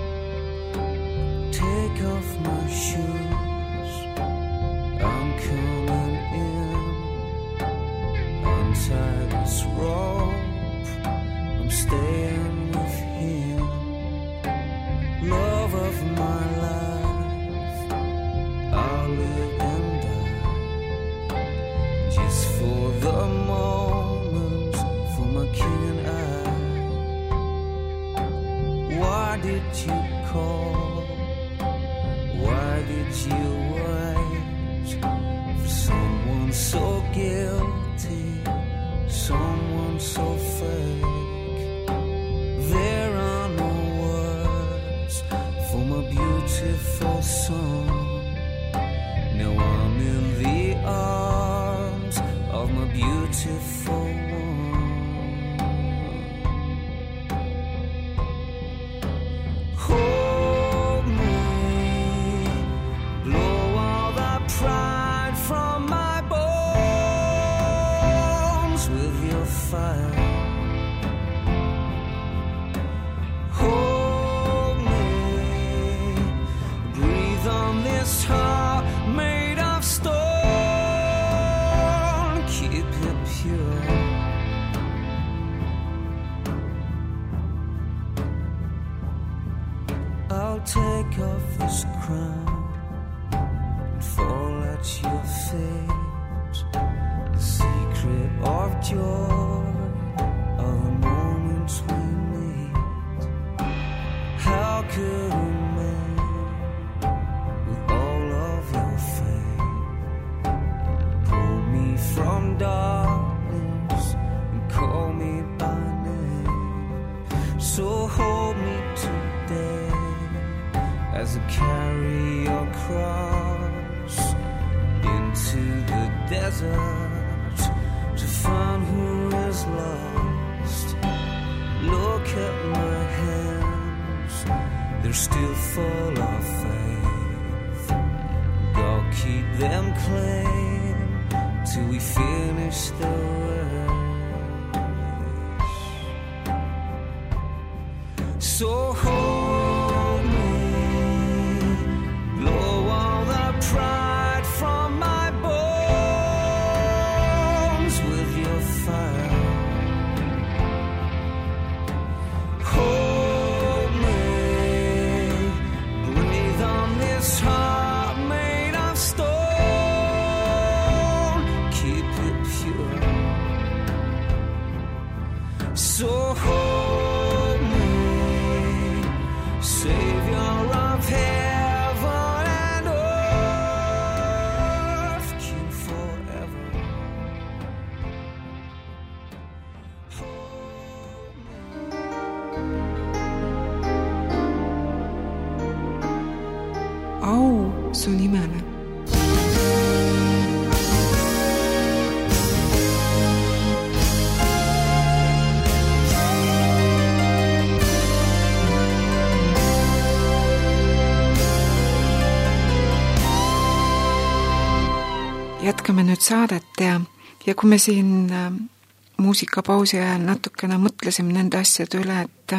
Take off my shoes, I'm coming in, untie this rope, I'm staying with him, love of my life, I'll live and die. Just for the moment, for my king and I. Why did you call? Why did you wait for someone so guilty, someone so fake? There are no words for my beautiful song. Now I'm in the arms of my beautiful one. Hold me, blow all the pride from my bones with your fire. Hold me, breathe on this heart made of stone. I'll take off this crown and fall at your feet. The secret of joy are the moments we meet. How could a man with all of your faith pull me from darkness and call me by name? So hold me today as I carry your cross into the desert to find who is lost. Look at my hands, they're still full of faith. God, keep them clean till we finish the race. So hold me, blow all the pride from my bones with your fire. Hold me, breathe on this heart made of stone. Keep it pure. So hold me, Savior of heaven and earth, King forever. Hold me. Au su nimele. Jätkame nüüd saadet ja kui me siin muusikapausi ajal natukene mõtlesime nende asjade üle,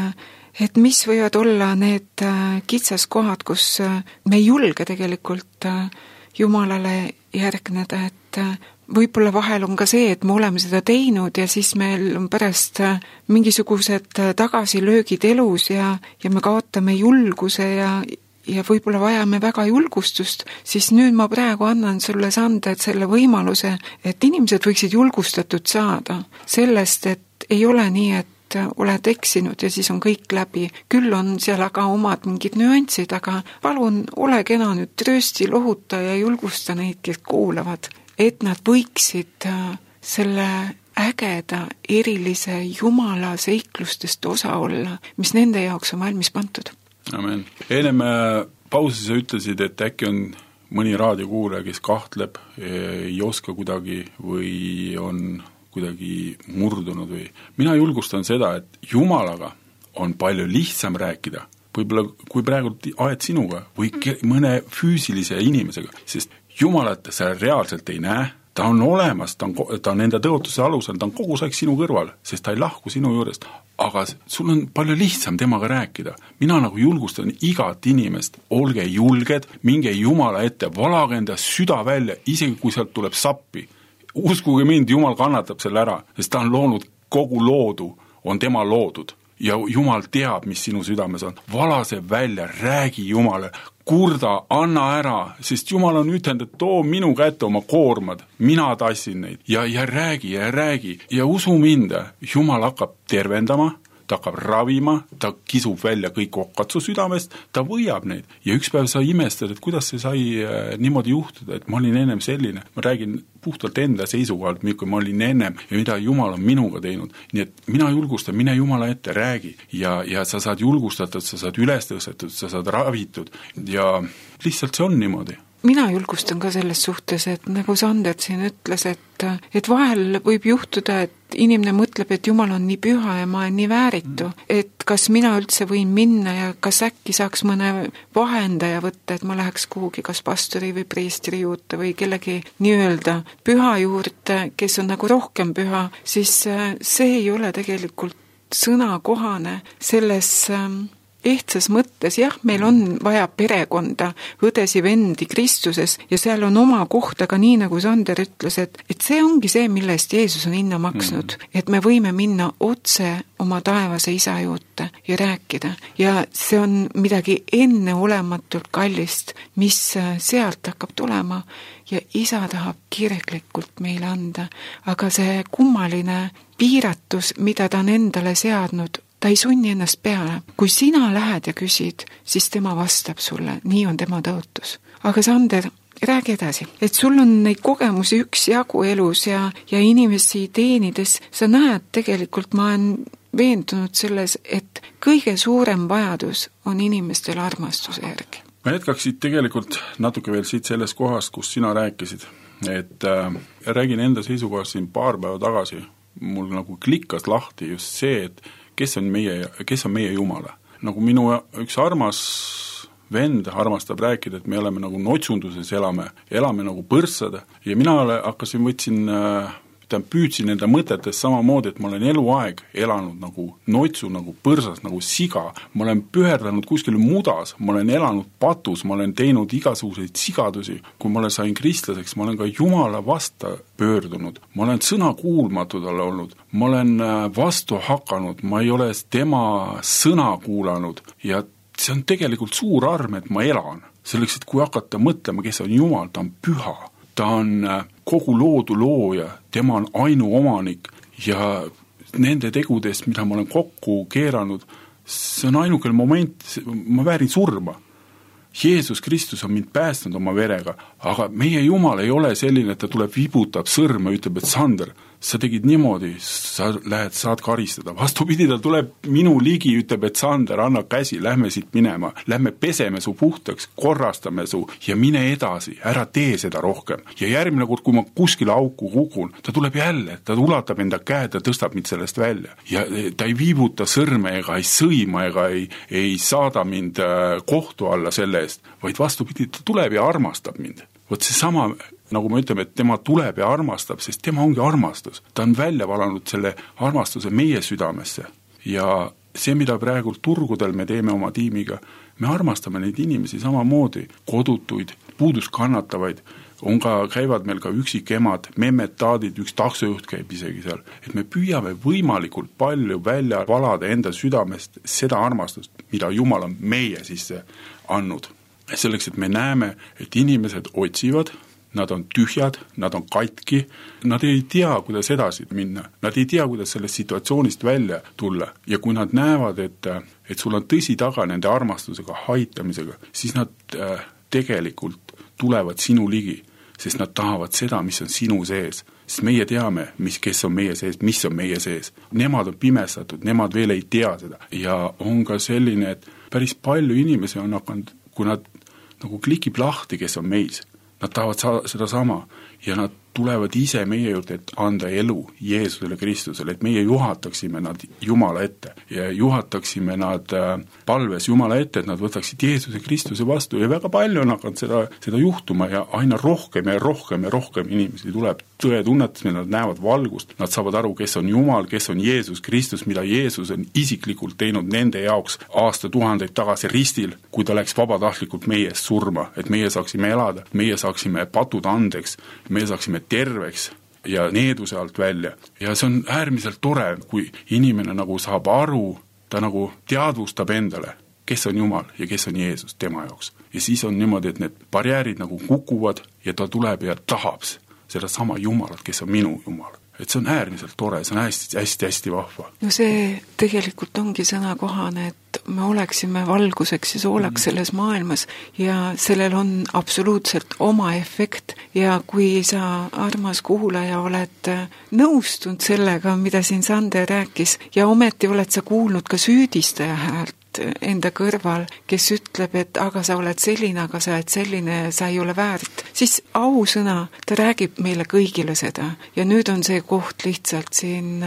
et mis võivad olla need kitsaskohad, kus me ei julge tegelikult Jumalale järgneda, et võib-olla vahel on ka see, et me oleme seda teinud ja siis meil on pärast mingisugused tagasilöögid elus ja me kaotame julguse ja võib-olla vajame väga julgustust, siis nüüd ma praegu annan sulle Sander selle võimaluse, et inimesed võiksid julgustatud saada sellest, et ei ole nii, et oled eksinud ja siis on kõik läbi. Küll on seal aga omad mingid nüansid, aga palun ole kena nüüd tröösti, lohuta ja julgusta neid, kes kuulavad, et nad võiksid selle ägeda, erilise Jumala seiklustest osa olla, mis nende jaoks on valmis pantud. Amen. Enne pausis sa ütlesid, et äkki on mõni raadiokuulaja, kes kahtleb, ei oska kuidagi või on kuidagi murdunud või. Mina julgustan seda, et Jumalaga on palju lihtsam rääkida, võib-olla kui praegu aed sinuga või mõne füüsilise inimesega, sest Jumalat sa reaalselt ei näe, ta on olemas, ta on enda tõotuse alusel, ta on kogu aeg sinu kõrval, sest ta ei lahku sinu juurest, aga sul on palju lihtsam temaga rääkida. Mina nagu julgustan igat inimest, olge julged, minge Jumala ette, valage enda süda välja, isegi kui sealt tuleb sappi. Uskuge mind, Jumal kannatab selle ära, sest ta on loonud kogu loodu, on tema loodud ja Jumal teab, mis sinu südames on. Vala see välja, räägi Jumale, kurda, anna ära, sest Jumal on ütelnud, et too minu kätte oma koormad, mina tassin neid ja räägi ja usu mind, Jumal hakkab tervendama, ta hakkab ravima, ta kisub välja kõik okatsu südamest, ta võiab neid. Ja üks päev sa imestad, et kuidas see sai niimoodi juhtuda, et ma olin ennem selline. Ma räägin puhtalt enda seisukohalt, kui ma olin ennem ja mida Jumal on minuga teinud. Nii et mina julgustan, mine Jumala ette, räägi. Ja sa saad julgustatud, sa saad üles tõstetud, sa saad ravitud ja lihtsalt see on niimoodi. Mina julgustan ka selles suhtes, et nagu Sander siin ütles, et vahel võib juhtuda, et inimene mõtleb, et Jumal on nii püha ja ma olen nii vääritu, et kas mina üldse võin minna ja kas äkki saaks mõne vahendaja võtta, et ma läheks kuhugi kas pastori või preestri juurde või kellegi nii-öelda püha juurde, kes on nagu rohkem püha, siis see ei ole tegelikult sõnakohane selles ehtsas mõttes, jah, meil on vaja perekonda, õdesi, vendi Kristuses ja seal on oma koht, aga nii nagu Sander ütles, et see ongi see, mille eest Jeesus on hinna maksnud, et me võime minna otse oma taevase isa juurde ja rääkida. Ja see on midagi enneolematult kallist, mis sealt hakkab tulema ja isa tahab kirglikult meile anda, aga see kummaline piiratus, mida ta on endale seadnud, ta ei sunni ennast peale. Kui sina lähed ja küsid, siis tema vastab sulle, nii on tema tõotus. Aga Sander, räägi edasi, et sul on neid kogemusi üksjagu elus ja inimesi teenides, sa näed tegelikult, ma olen veendunud selles, et kõige suurem vajadus on inimestel armastuse järgi. Ma jätkaksid tegelikult natuke veel siit selles kohast, kus sina rääkisid, et räägin enda seisukohast siin paar päeva tagasi, mul nagu klikkas lahti just see, et kes on meie Jumala. Nagu minu üks armas vend armastab rääkida, et me oleme nagu notsunduses, elame nagu põrssad ja mina püüdsin enda mõtetes samamoodi, et ma olen eluaeg elanud nagu notsu, nagu põrsas, nagu siga. Ma olen püherdanud kuskil mudas, ma olen elanud patus, ma olen teinud igasuguseid sigadusi. Kui ma sain kristlaseks, ma olen ka Jumala vasta pöördunud. Ma olen sõnakuulmatud olnud, ma olen vastu hakanud, ma ei ole tema sõna kuulanud ja see on tegelikult suur arm, et ma elan. Selleks, et kui hakata mõtlema, kes on Jumal, ta on püha. Ta on kogu loodu looja, tema on ainuomanik ja nende tegudest, mida ma olen kokku keeranud, see on ainukel moment, ma väärin surma. Jeesus Kristus on mind päästnud oma verega, aga meie Jumal ei ole selline, et ta tuleb vibutab sõrme, ütleb, et Sander, sa tegid niimoodi, saad karistada. Vastupidi, ta tuleb minu ligi, ütleb, et Sander, anna käsi, lähme siit minema, lähme peseme su puhtaks, korrastame su ja mine edasi, ära tee seda rohkem. Ja järgmine kord, kui ma kuskile auku kukun, ta tuleb jälle, ta ulatab enda käed ja tõstab mind sellest välja. Ja ta ei viibuta sõrme ega ei sõima ega ei saada mind kohtu alla selle eest, vaid vastupidi, ta tuleb ja armastab mind. Vot see sama, nagu me ütleme, et tema tuleb ja armastab, sest tema ongi armastus. Ta on välja valanud selle armastuse meie südamesse. Ja see, mida praegu turgudel me teeme oma tiimiga, me armastame neid inimesi samamoodi, kodutuid, puuduskannatavaid, käivad meil ka üksikemad, memetaadid, üks taksojuht käib isegi seal. Et me püüame võimalikult palju välja valada enda südamest seda armastust, mida Jumal on meie sisse andnud. Selleks, et me näeme, et inimesed otsivad, nad on tühjad, nad on katki, nad ei tea, kuidas edasi minna, nad ei tea, kuidas sellest situatsioonist välja tulla ja kui nad näevad, et sul on tõsi taga nende armastusega, haitamisega, siis nad tegelikult tulevad sinu ligi, sest nad tahavad seda, mis on sinu sees, sest meie teame, kes on meie sees, mis on meie sees. Nemad on pimestatud, nemad veel ei tea seda ja on ka selline, et päris palju inimesi on hakanud, kui nad nagu klikib lahti, kes on meis. Nad tahavad seda sama ja nad tulevad ise meie juurde, et anda elu Jeesusele Kristusele, et meie juhataksime nad Jumala ette ja juhataksime nad palves Jumala ette, et nad võtaksid Jeesuse Kristuse vastu ja väga palju on hakanud seda juhtuma ja aina rohkem ja rohkem ja rohkem inimesi tuleb tõetunnetusel, nad näevad valgust, nad saavad aru, kes on Jumal, kes on Jeesus Kristus, mida Jeesus on isiklikult teinud nende jaoks aastatuhandeid tagasi ristil, kui ta läks vabatahtlikult meie eest surma, et meie saaksime elada, meie saaksime patud andeks, meie saaksime terveks ja needuse alt välja. Ja see on äärmiselt tore, kui inimene nagu saab aru, ta nagu teadvustab endale, kes on Jumal ja kes on Jeesus tema jaoks. Ja siis on niimoodi, et need barjäärid nagu kukuvad ja ta tuleb ja tahab seda sama Jumalat, kes on minu Jumal. Et see on äärmiselt tore, see on hästi vahva. No see tegelikult ongi sõnakohane, et me oleksime valguseks ja soolaks selles maailmas ja sellel on absoluutselt oma efekt ja kui sa, armas kuulaja, oled nõustunud sellega, mida siin Sander rääkis ja ometi oled sa kuulnud ka süüdistaja häält enda kõrval, kes ütleb, et aga sa oled selline, aga sa oled selline, sa ei ole väärt, siis ausõna, ta räägib meile kõigile seda ja nüüd on see koht lihtsalt siin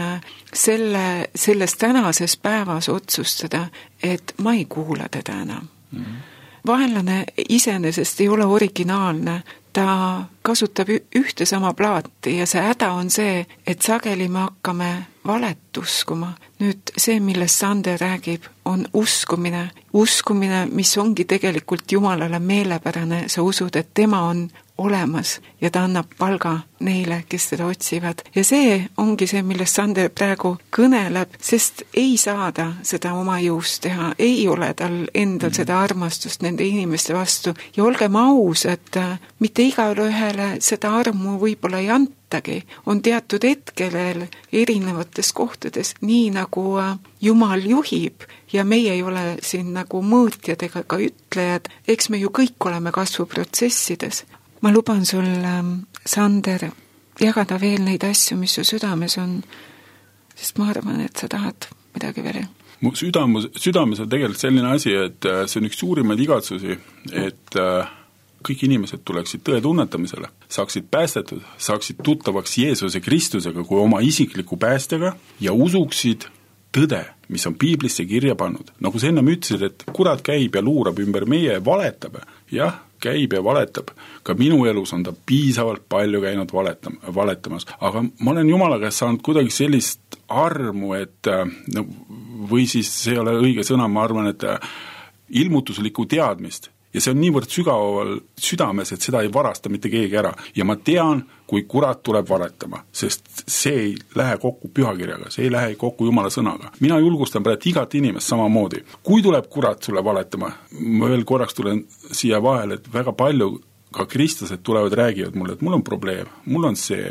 selles tänases päevas otsustada, et ma ei kuula teda enam. Vaenlane iseenesest ei ole originaalne, ta kasutab ühte sama plaati ja see häda on see, et sageli me hakkame valet uskuma. Nüüd see, millest Sander räägib, on uskumine. Uskumine, mis ongi tegelikult Jumalale meelepärane, sa usud, et tema on olemas ja ta annab palga neile, kes teda otsivad. Ja see ongi see, millest Sander praegu kõneleb, sest ei saada seda oma jõust teha, ei ole tal endal seda armastust nende inimeste vastu. Ja olgem aus, et mitte igale ühele seda armu võib-olla ei antagi. On teatud hetkelel erinevates kohtades, nii nagu Jumal juhib ja meie ei ole siin nagu mõõtjad ega ka ütlejad, eks me ju kõik oleme kasvuprotsessides. Ma luban sul, Sander, jagada veel neid asju, mis su südames on, sest ma arvan, et sa tahad midagi veel. Mu südames on tegelikult selline asi, et see on üks suurimaid igatsusi, et kõik inimesed tuleksid tõe tunnetamisele, saaksid päästetud, saaksid tuttavaks Jeesuse Kristusega kui oma isikliku päästega ja usuksid tõde, mis on piiblisse kirja pannud. Nagu sa ennem ütlesid, et kurat käib ja luurab ümber meie, valetab. Jah, käib ja valetab. Ka minu elus on ta piisavalt palju käinud valetamas. Aga ma olen Jumala käest saanud kuidagi sellist armu, et või siis see ei ole õige sõna, ma arvan, et ilmutuslikku teadmist. Ja see on niivõrd sügaval südames, et seda ei varasta mitte keegi ära. Ja ma tean, kui kurat tuleb valetama, sest see ei lähe kokku pühakirjaga, see ei lähe kokku Jumala sõnaga. Mina julgustan praegu igat inimest samamoodi. Kui tuleb kurat sulle valetama, ma veel korraks tulen siia vahele, et väga palju ka kristlased tulevad, räägivad mulle, et mul on probleem, mul on see.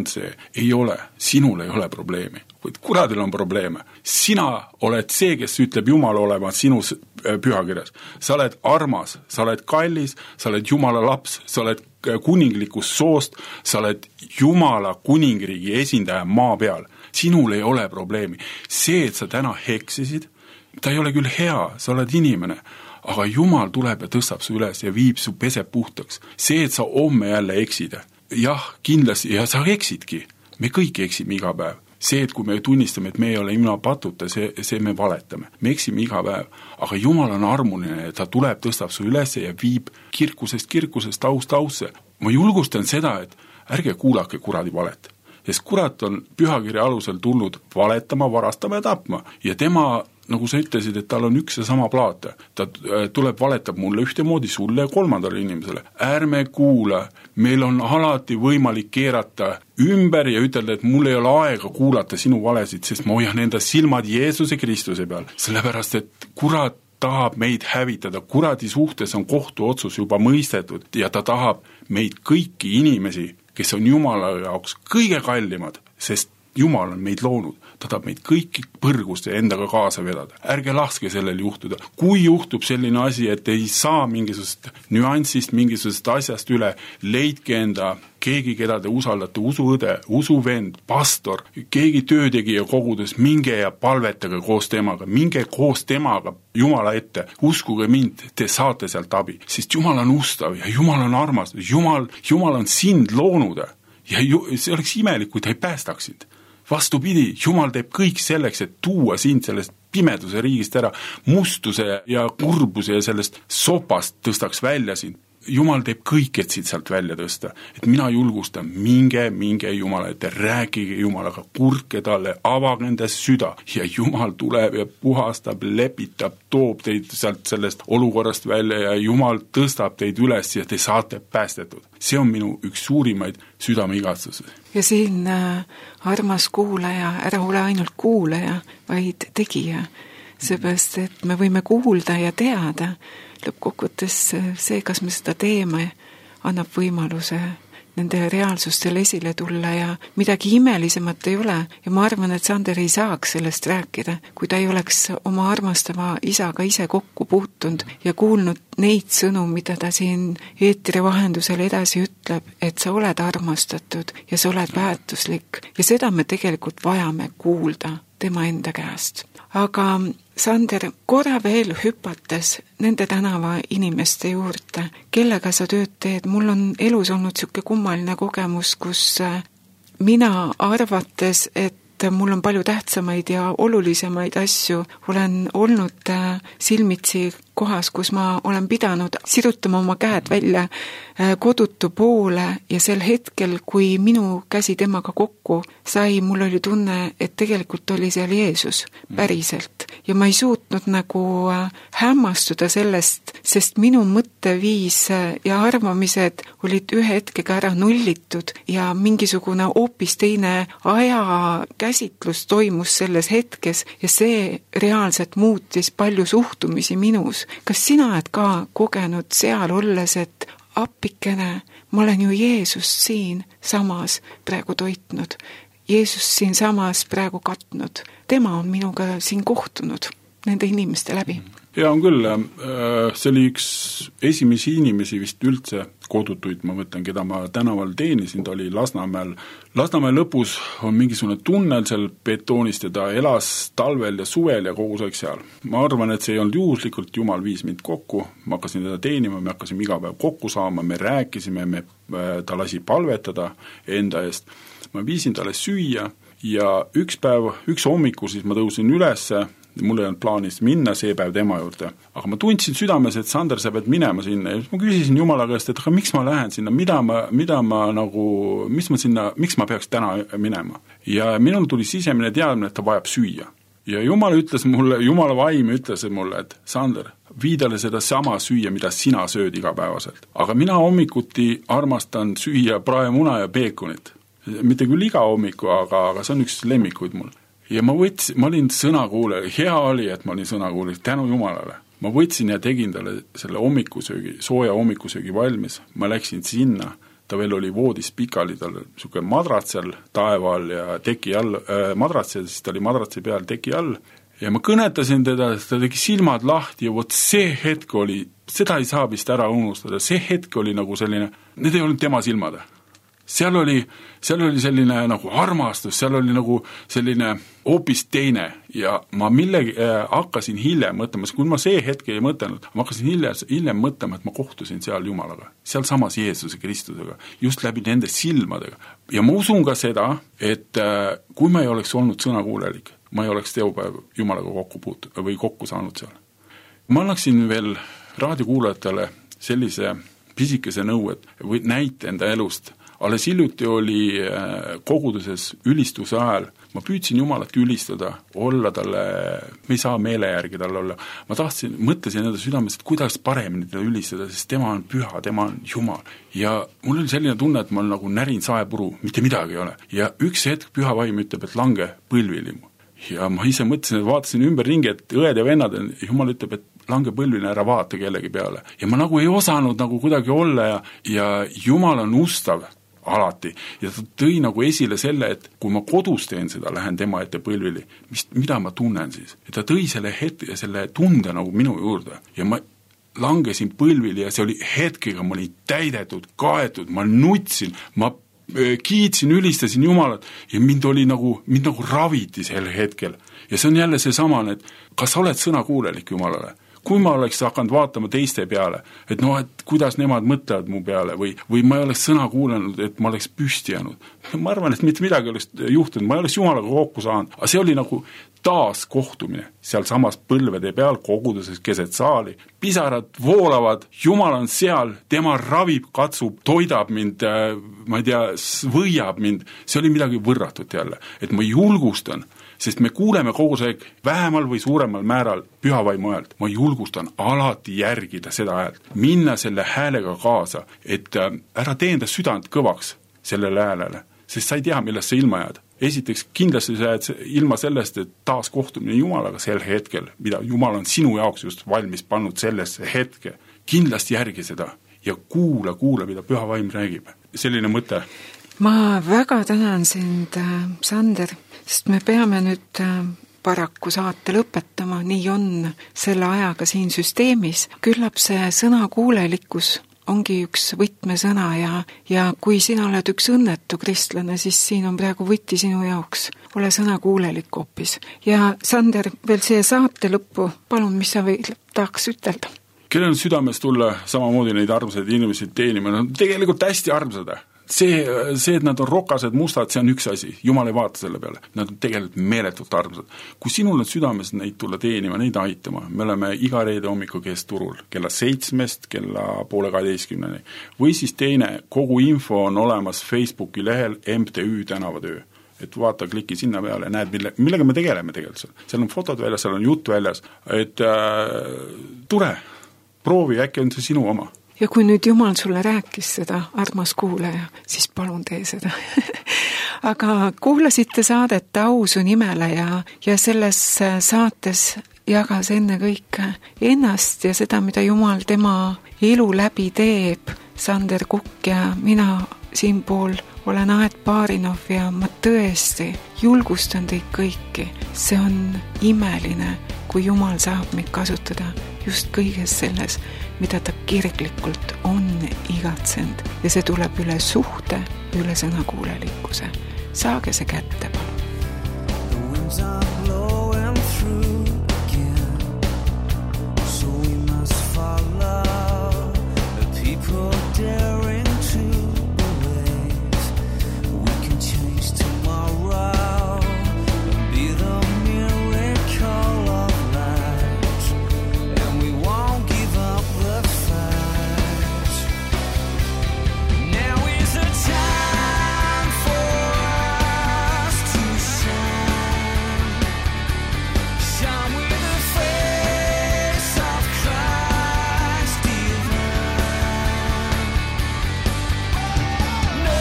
Ei ole, sinul ei ole probleemi. Kuid kuradil on probleeme. Sina oled see, kes ütleb Jumala olema sinu pühakirjas. Sa oled armas, sa oled kallis, sa oled Jumala laps, sa oled kuninglikust soost, sa oled Jumala kuningriigi esindaja maa peal. Sinul ei ole probleemi. See, et sa täna heksisid, ta ei ole küll hea, sa oled inimene, aga Jumal tuleb ja tõstab su üles ja viib su peseb puhtaks. See, et sa homme jälle eksida. Jah, kindlasti, ja sa eksidki. Me kõik eksime iga päev. See, et kui me tunnistame, et me ei ole ilma patuta, see me valetame. Me eksime iga päev, aga Jumal on armuline, ta tuleb, tõstab su üles ja viib kirkusest ausse. Ma julgustan seda, et ärge kuulake kuradi valet, sest kurat on pühakirja alusel tulnud valetama, varastama ja tapma ja tema, nagu sa ütlesid, et tal on üks ja sama plaat. Ta tuleb valetab mulle ühtemoodi, sulle ja kolmandale inimesele. Ärme kuula, meil on alati võimalik keerata ümber ja ütelda, et mul ei ole aega kuulata sinu valesid, sest ma hoian enda silmad Jeesuse Kristuse peal. Sellepärast, et kurat tahab meid hävitada, kuradi suhtes on kohtuotsus juba mõistetud ja ta tahab meid kõiki inimesi, kes on Jumala jaoks kõige kallimad, sest Jumal on meid loonud, ta tahab meid kõiki põrguste endaga kaasa vedada. Ärge laske sellel juhtuda. Kui juhtub selline asi, et ei saa mingisugust nüansist, mingisugust asjast üle, leidke enda keegi, keda te usaldate, usuõde, usuvend, pastor, keegi töötegija kogudes, minge ja palvetage koos temaga, minge koos temaga Jumala ette, uskuge mind, te saate sealt abi, sest Jumal on ustav ja Jumal on armas, Jumal on sind loonud ja see oleks imelik, kui ta ei päästaksid. Vastupidi, Jumal teeb kõik selleks, et tuua sind sellest pimeduse riigist ära, mustuse ja kurbuse ja sellest sopast tõstaks välja sind. Jumal teeb kõik, et siit sealt välja tõsta. Et mina julgustan, minge Jumala ette, rääkige Jumalaga, kurke talle, avage enda süda ja Jumal tuleb ja puhastab, lepitab, toob teid sealt sellest olukorrast välja ja Jumal tõstab teid üles ja te saate päästetud. See on minu üks suurimaid südameigatsusi. Ja siin armas kuulaja, ära ole ainult kuulaja, vaid tegija. Seepärast, et me võime kuulda ja teada, lõppkokkuvõttes see, kas me seda teeme, annab võimaluse nende reaalsustel esile tulla ja midagi imelisemat ei ole. Ja ma arvan, et Sander ei saaks sellest rääkida, kui ta ei oleks oma armastava isaga ise kokku puutunud ja kuulnud neid sõnu, mida ta siin eetri vahendusel edasi ütleb, et sa oled armastatud ja sa oled väärtuslik ja seda me tegelikult vajame kuulda tema enda käest. Aga Sander, korra veel hüpates nende tänava inimeste juurde, kellega sa tööd teed, mul on elus olnud selline kummaline kogemus, kus mina arvates, et mul on palju tähtsamaid ja olulisemaid asju, olen olnud silmitsi kohas, kus ma olen pidanud sirutama oma käed välja kodutu poole ja sel hetkel, kui minu käsi temaga kokku sai, mul oli tunne, et tegelikult oli seal Jeesus päriselt. Ja ma ei suutnud nagu hämmastuda sellest, sest minu mõtteviis ja arvamised olid ühe hetkega ära nullitud ja mingisugune hoopis teine ajakäsitlus toimus selles hetkes ja see reaalselt muutis palju suhtumisi minus. Kas sina oled ka kogenud seal olles, et appikene, ma olen ju Jeesust siin samas praegu toitnud, Jeesus siin samas praegu katnud, tema on minuga siin kohtunud nende inimeste läbi? Ja on küll, see oli üks esimesi inimesi vist üldse kodutuid, ma mõtlen, keda ma tänaval teenisin, ta oli Lasnamäel. Lasnamäe lõpus on mingisugune tunnel seal betoonist ja ta elas talvel ja suvel ja kogu aeg seal. Ma arvan, et see ei olnud juhuslikult, Jumal viis mind kokku, ma hakkasin teda teenima, me hakkasime iga päev kokku saama, me rääkisime, ta lasi palvetada enda eest. Ma viisin talle süüa ja üks hommiku siis ma tõusin ülesse, mul ei olnud plaanis minna see päev tema juurde. Aga ma tundsin südames, et Sander, sa pead minema sinna. Ja ma küsisin Jumala käest, et miks ma lähen sinna, miks ma peaks täna minema. Ja minul tuli sisemine teadmine, et ta vajab süüa. Ja Jumala vaim ütles mulle, et Sander, viidale seda sama süüa, mida sina sööd igapäevaselt. Aga mina hommikuti armastan süüa praemuna ja peekonit. Mitte küll iga hommiku, aga see on üks lemmikuid mul. Ja ma olin sõnakuuleja, hea oli, et ma olin sõnakuuleja, tänu Jumalale. Ma võtsin ja tegin talle selle sooja hommikusöögi valmis, ma läksin sinna, ta veel oli voodis pikali, tal suke madrats seal taeva all ja teki all, madrats ja siis ta oli madratsi peal teki all ja ma kõnetasin teda, ta tegi silmad lahti ja vot see hetk oli, seda ei saa vist ära unustada, see hetk oli nagu selline, need ei olnud tema silmad. Seal oli selline nagu armastus, seal oli nagu selline hoopis teine ja ma hakkasin hiljem mõtlema, kui ma see hetk ei mõtelnud, ma hakkasin hiljem mõtlema, et ma kohtusin seal Jumalaga, seal samas Jeesuse Kristusega, just läbi nende silmadega. Ja ma usun ka seda, et kui ma ei oleks olnud sõnakuulelik, ma ei oleks teopäev Jumalaga kokku saanud seal. Ma annaksin veel raadiokuulajatele sellise pisikese nõuet või näite enda elust. Alles hiljuti oli koguduses ülistuse ajal, ma püüdsin Jumalat ülistada, olla talle, me ei saa meele järgi talle olla, ma mõtlesin enda südames, et kuidas paremini teda ülistada, sest tema on püha, tema on Jumal. Ja mul oli selline tunne, et ma nagu närin saepuru, mitte midagi ei ole. Ja üks hetk püha vaim ütleb, et lange põlvili. Ja ma ise mõtlesin, et vaatasin ümber ringi, et õed ja vennad, Jumal ütleb, et lange põlvine, ära vaata kellegi peale. Ja ma nagu ei osanud nagu kuidagi olla ja Jumal on ustav alati. Ja ta tõi nagu esile selle, et kui ma kodus teen seda, lähen tema ette põlvili, mida ma tunnen siis? Ja ta tõi selle tunde nagu minu juurde. Ja ma langesin põlvili ja see oli hetkega, ma olin täidetud, kaetud, ma nutsin, ma kiitsin, ülistasin Jumalat ja mind nagu raviti sel hetkel. Ja see on jälle see sama, et kas sa oled sõnakuulelik Jumalale? Kui ma oleks hakanud vaatama teiste peale, et et kuidas nemad mõtlevad mu peale või ma ei oleks sõna kuulenud, et ma oleks püsti jäänud. Ma arvan, et mitte midagi oleks juhtunud, ma ei oleks Jumalaga kokku saanud. Aga see oli nagu taas kohtumine seal samas põlvede peal, koguduses keset saali. Pisarad voolavad, Jumal on seal, tema ravib, katsub, toidab mind, ma ei tea, võiab mind. See oli midagi võrratut jälle, et ma julgustan, sest me kuuleme kogu see vähemal või suuremal määral pühavaimu häält. Ma julgustan alati järgida seda häält, minna selle häälega kaasa, et ära tee enda südant kõvaks sellele häälele, sest sa ei tea, millest sa ilma jääd. Esiteks kindlasti sa jääd ilma sellest, et taas kohtumine Jumalaga sel hetkel, mida Jumal on sinu jaoks just valmis pannud sellesse hetke. Kindlasti järgi seda ja kuula, mida pühavaim räägib. Selline mõte. Ma väga tänan sind, Sander, sest me peame nüüd paraku saate lõpetama, nii on selle ajaga siin süsteemis. Küllap see sõnakuulelikkus ongi üks võtmesõna ja kui sina oled üks õnnetu kristlane, siis siin on praegu võti sinu jaoks. Ole sõnakuulelik hoopis. Ja Sander, veel see saate lõppu, palun, mis sa veel tahaks ütelda? Kellel on südames tulla samamoodi neid armsaid inimesi teenima, no tegelikult hästi armsad. see, et nad on rokased, mustad, see on üks asi, Jumal ei vaata selle peale, nad on tegelikult meeletult armsad. Kui sinul on südames neid tulla teenima, neid aitama, me oleme iga reede hommiku turul, kella 7 kella 11:30, või siis teine, kogu info on olemas Facebooki lehel MTÜ tänavatöö. Et vaata, kliki sinna peale ja näed, millega me tegeleme tegelikult seal on fotod väljas, seal on jutt väljas, et tule, proovi, äkki on see sinu oma. Ja kui nüüd Jumal sulle rääkis seda, armas kuulaja, siis palun tee seda. Aga kuulasite saadet Au su nimele ja selles saates jagas enne kõike ennast ja seda, mida Jumal tema elu läbi teeb, Sander Kukk ja mina siinpool olen Aet Baarinov ja ma tõesti julgustan teid kõiki. See on imeline, kui Jumal saab meid kasutada just kõiges selles, mida ta kirglikult on igatsenud ja see tuleb üle suhte, üle sõnakuulelikkuse. Saage see kätte, palun. The winds are blowing through again, so we must follow the people daring to the ways. We can change tomorrow and be the miracle of life, and we won't give up the fight. Now is the time for us to shine, shine with the face of Christ divine. No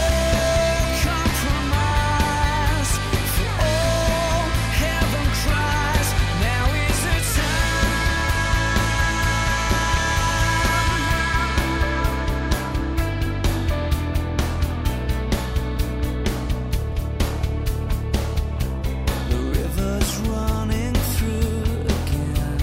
compromise, for all heaven cries. Now is the The river's running through again,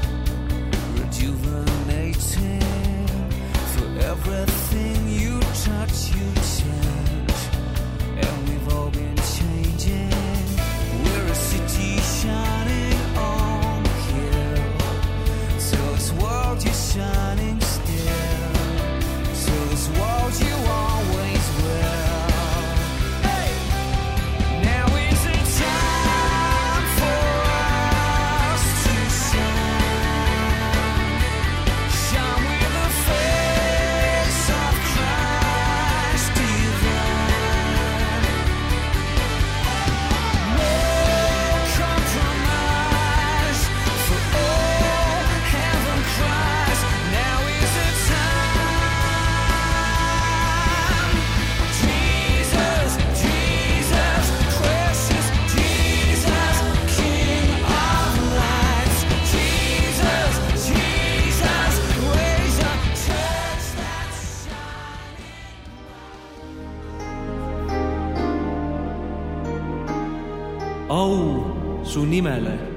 rejuvenating. For everything you touch, you change, and we've all been changing. We're a city shining on the hill, so this world you're shining still, so this world you always will. Now is the time for us to shine, shine with the face of Christ divine. No compromise, for all heaven cries. Now is the time. Jesus, Jesus, precious Jesus, King of lights. Jesus, Jesus, raise a church that's shining. au su nimele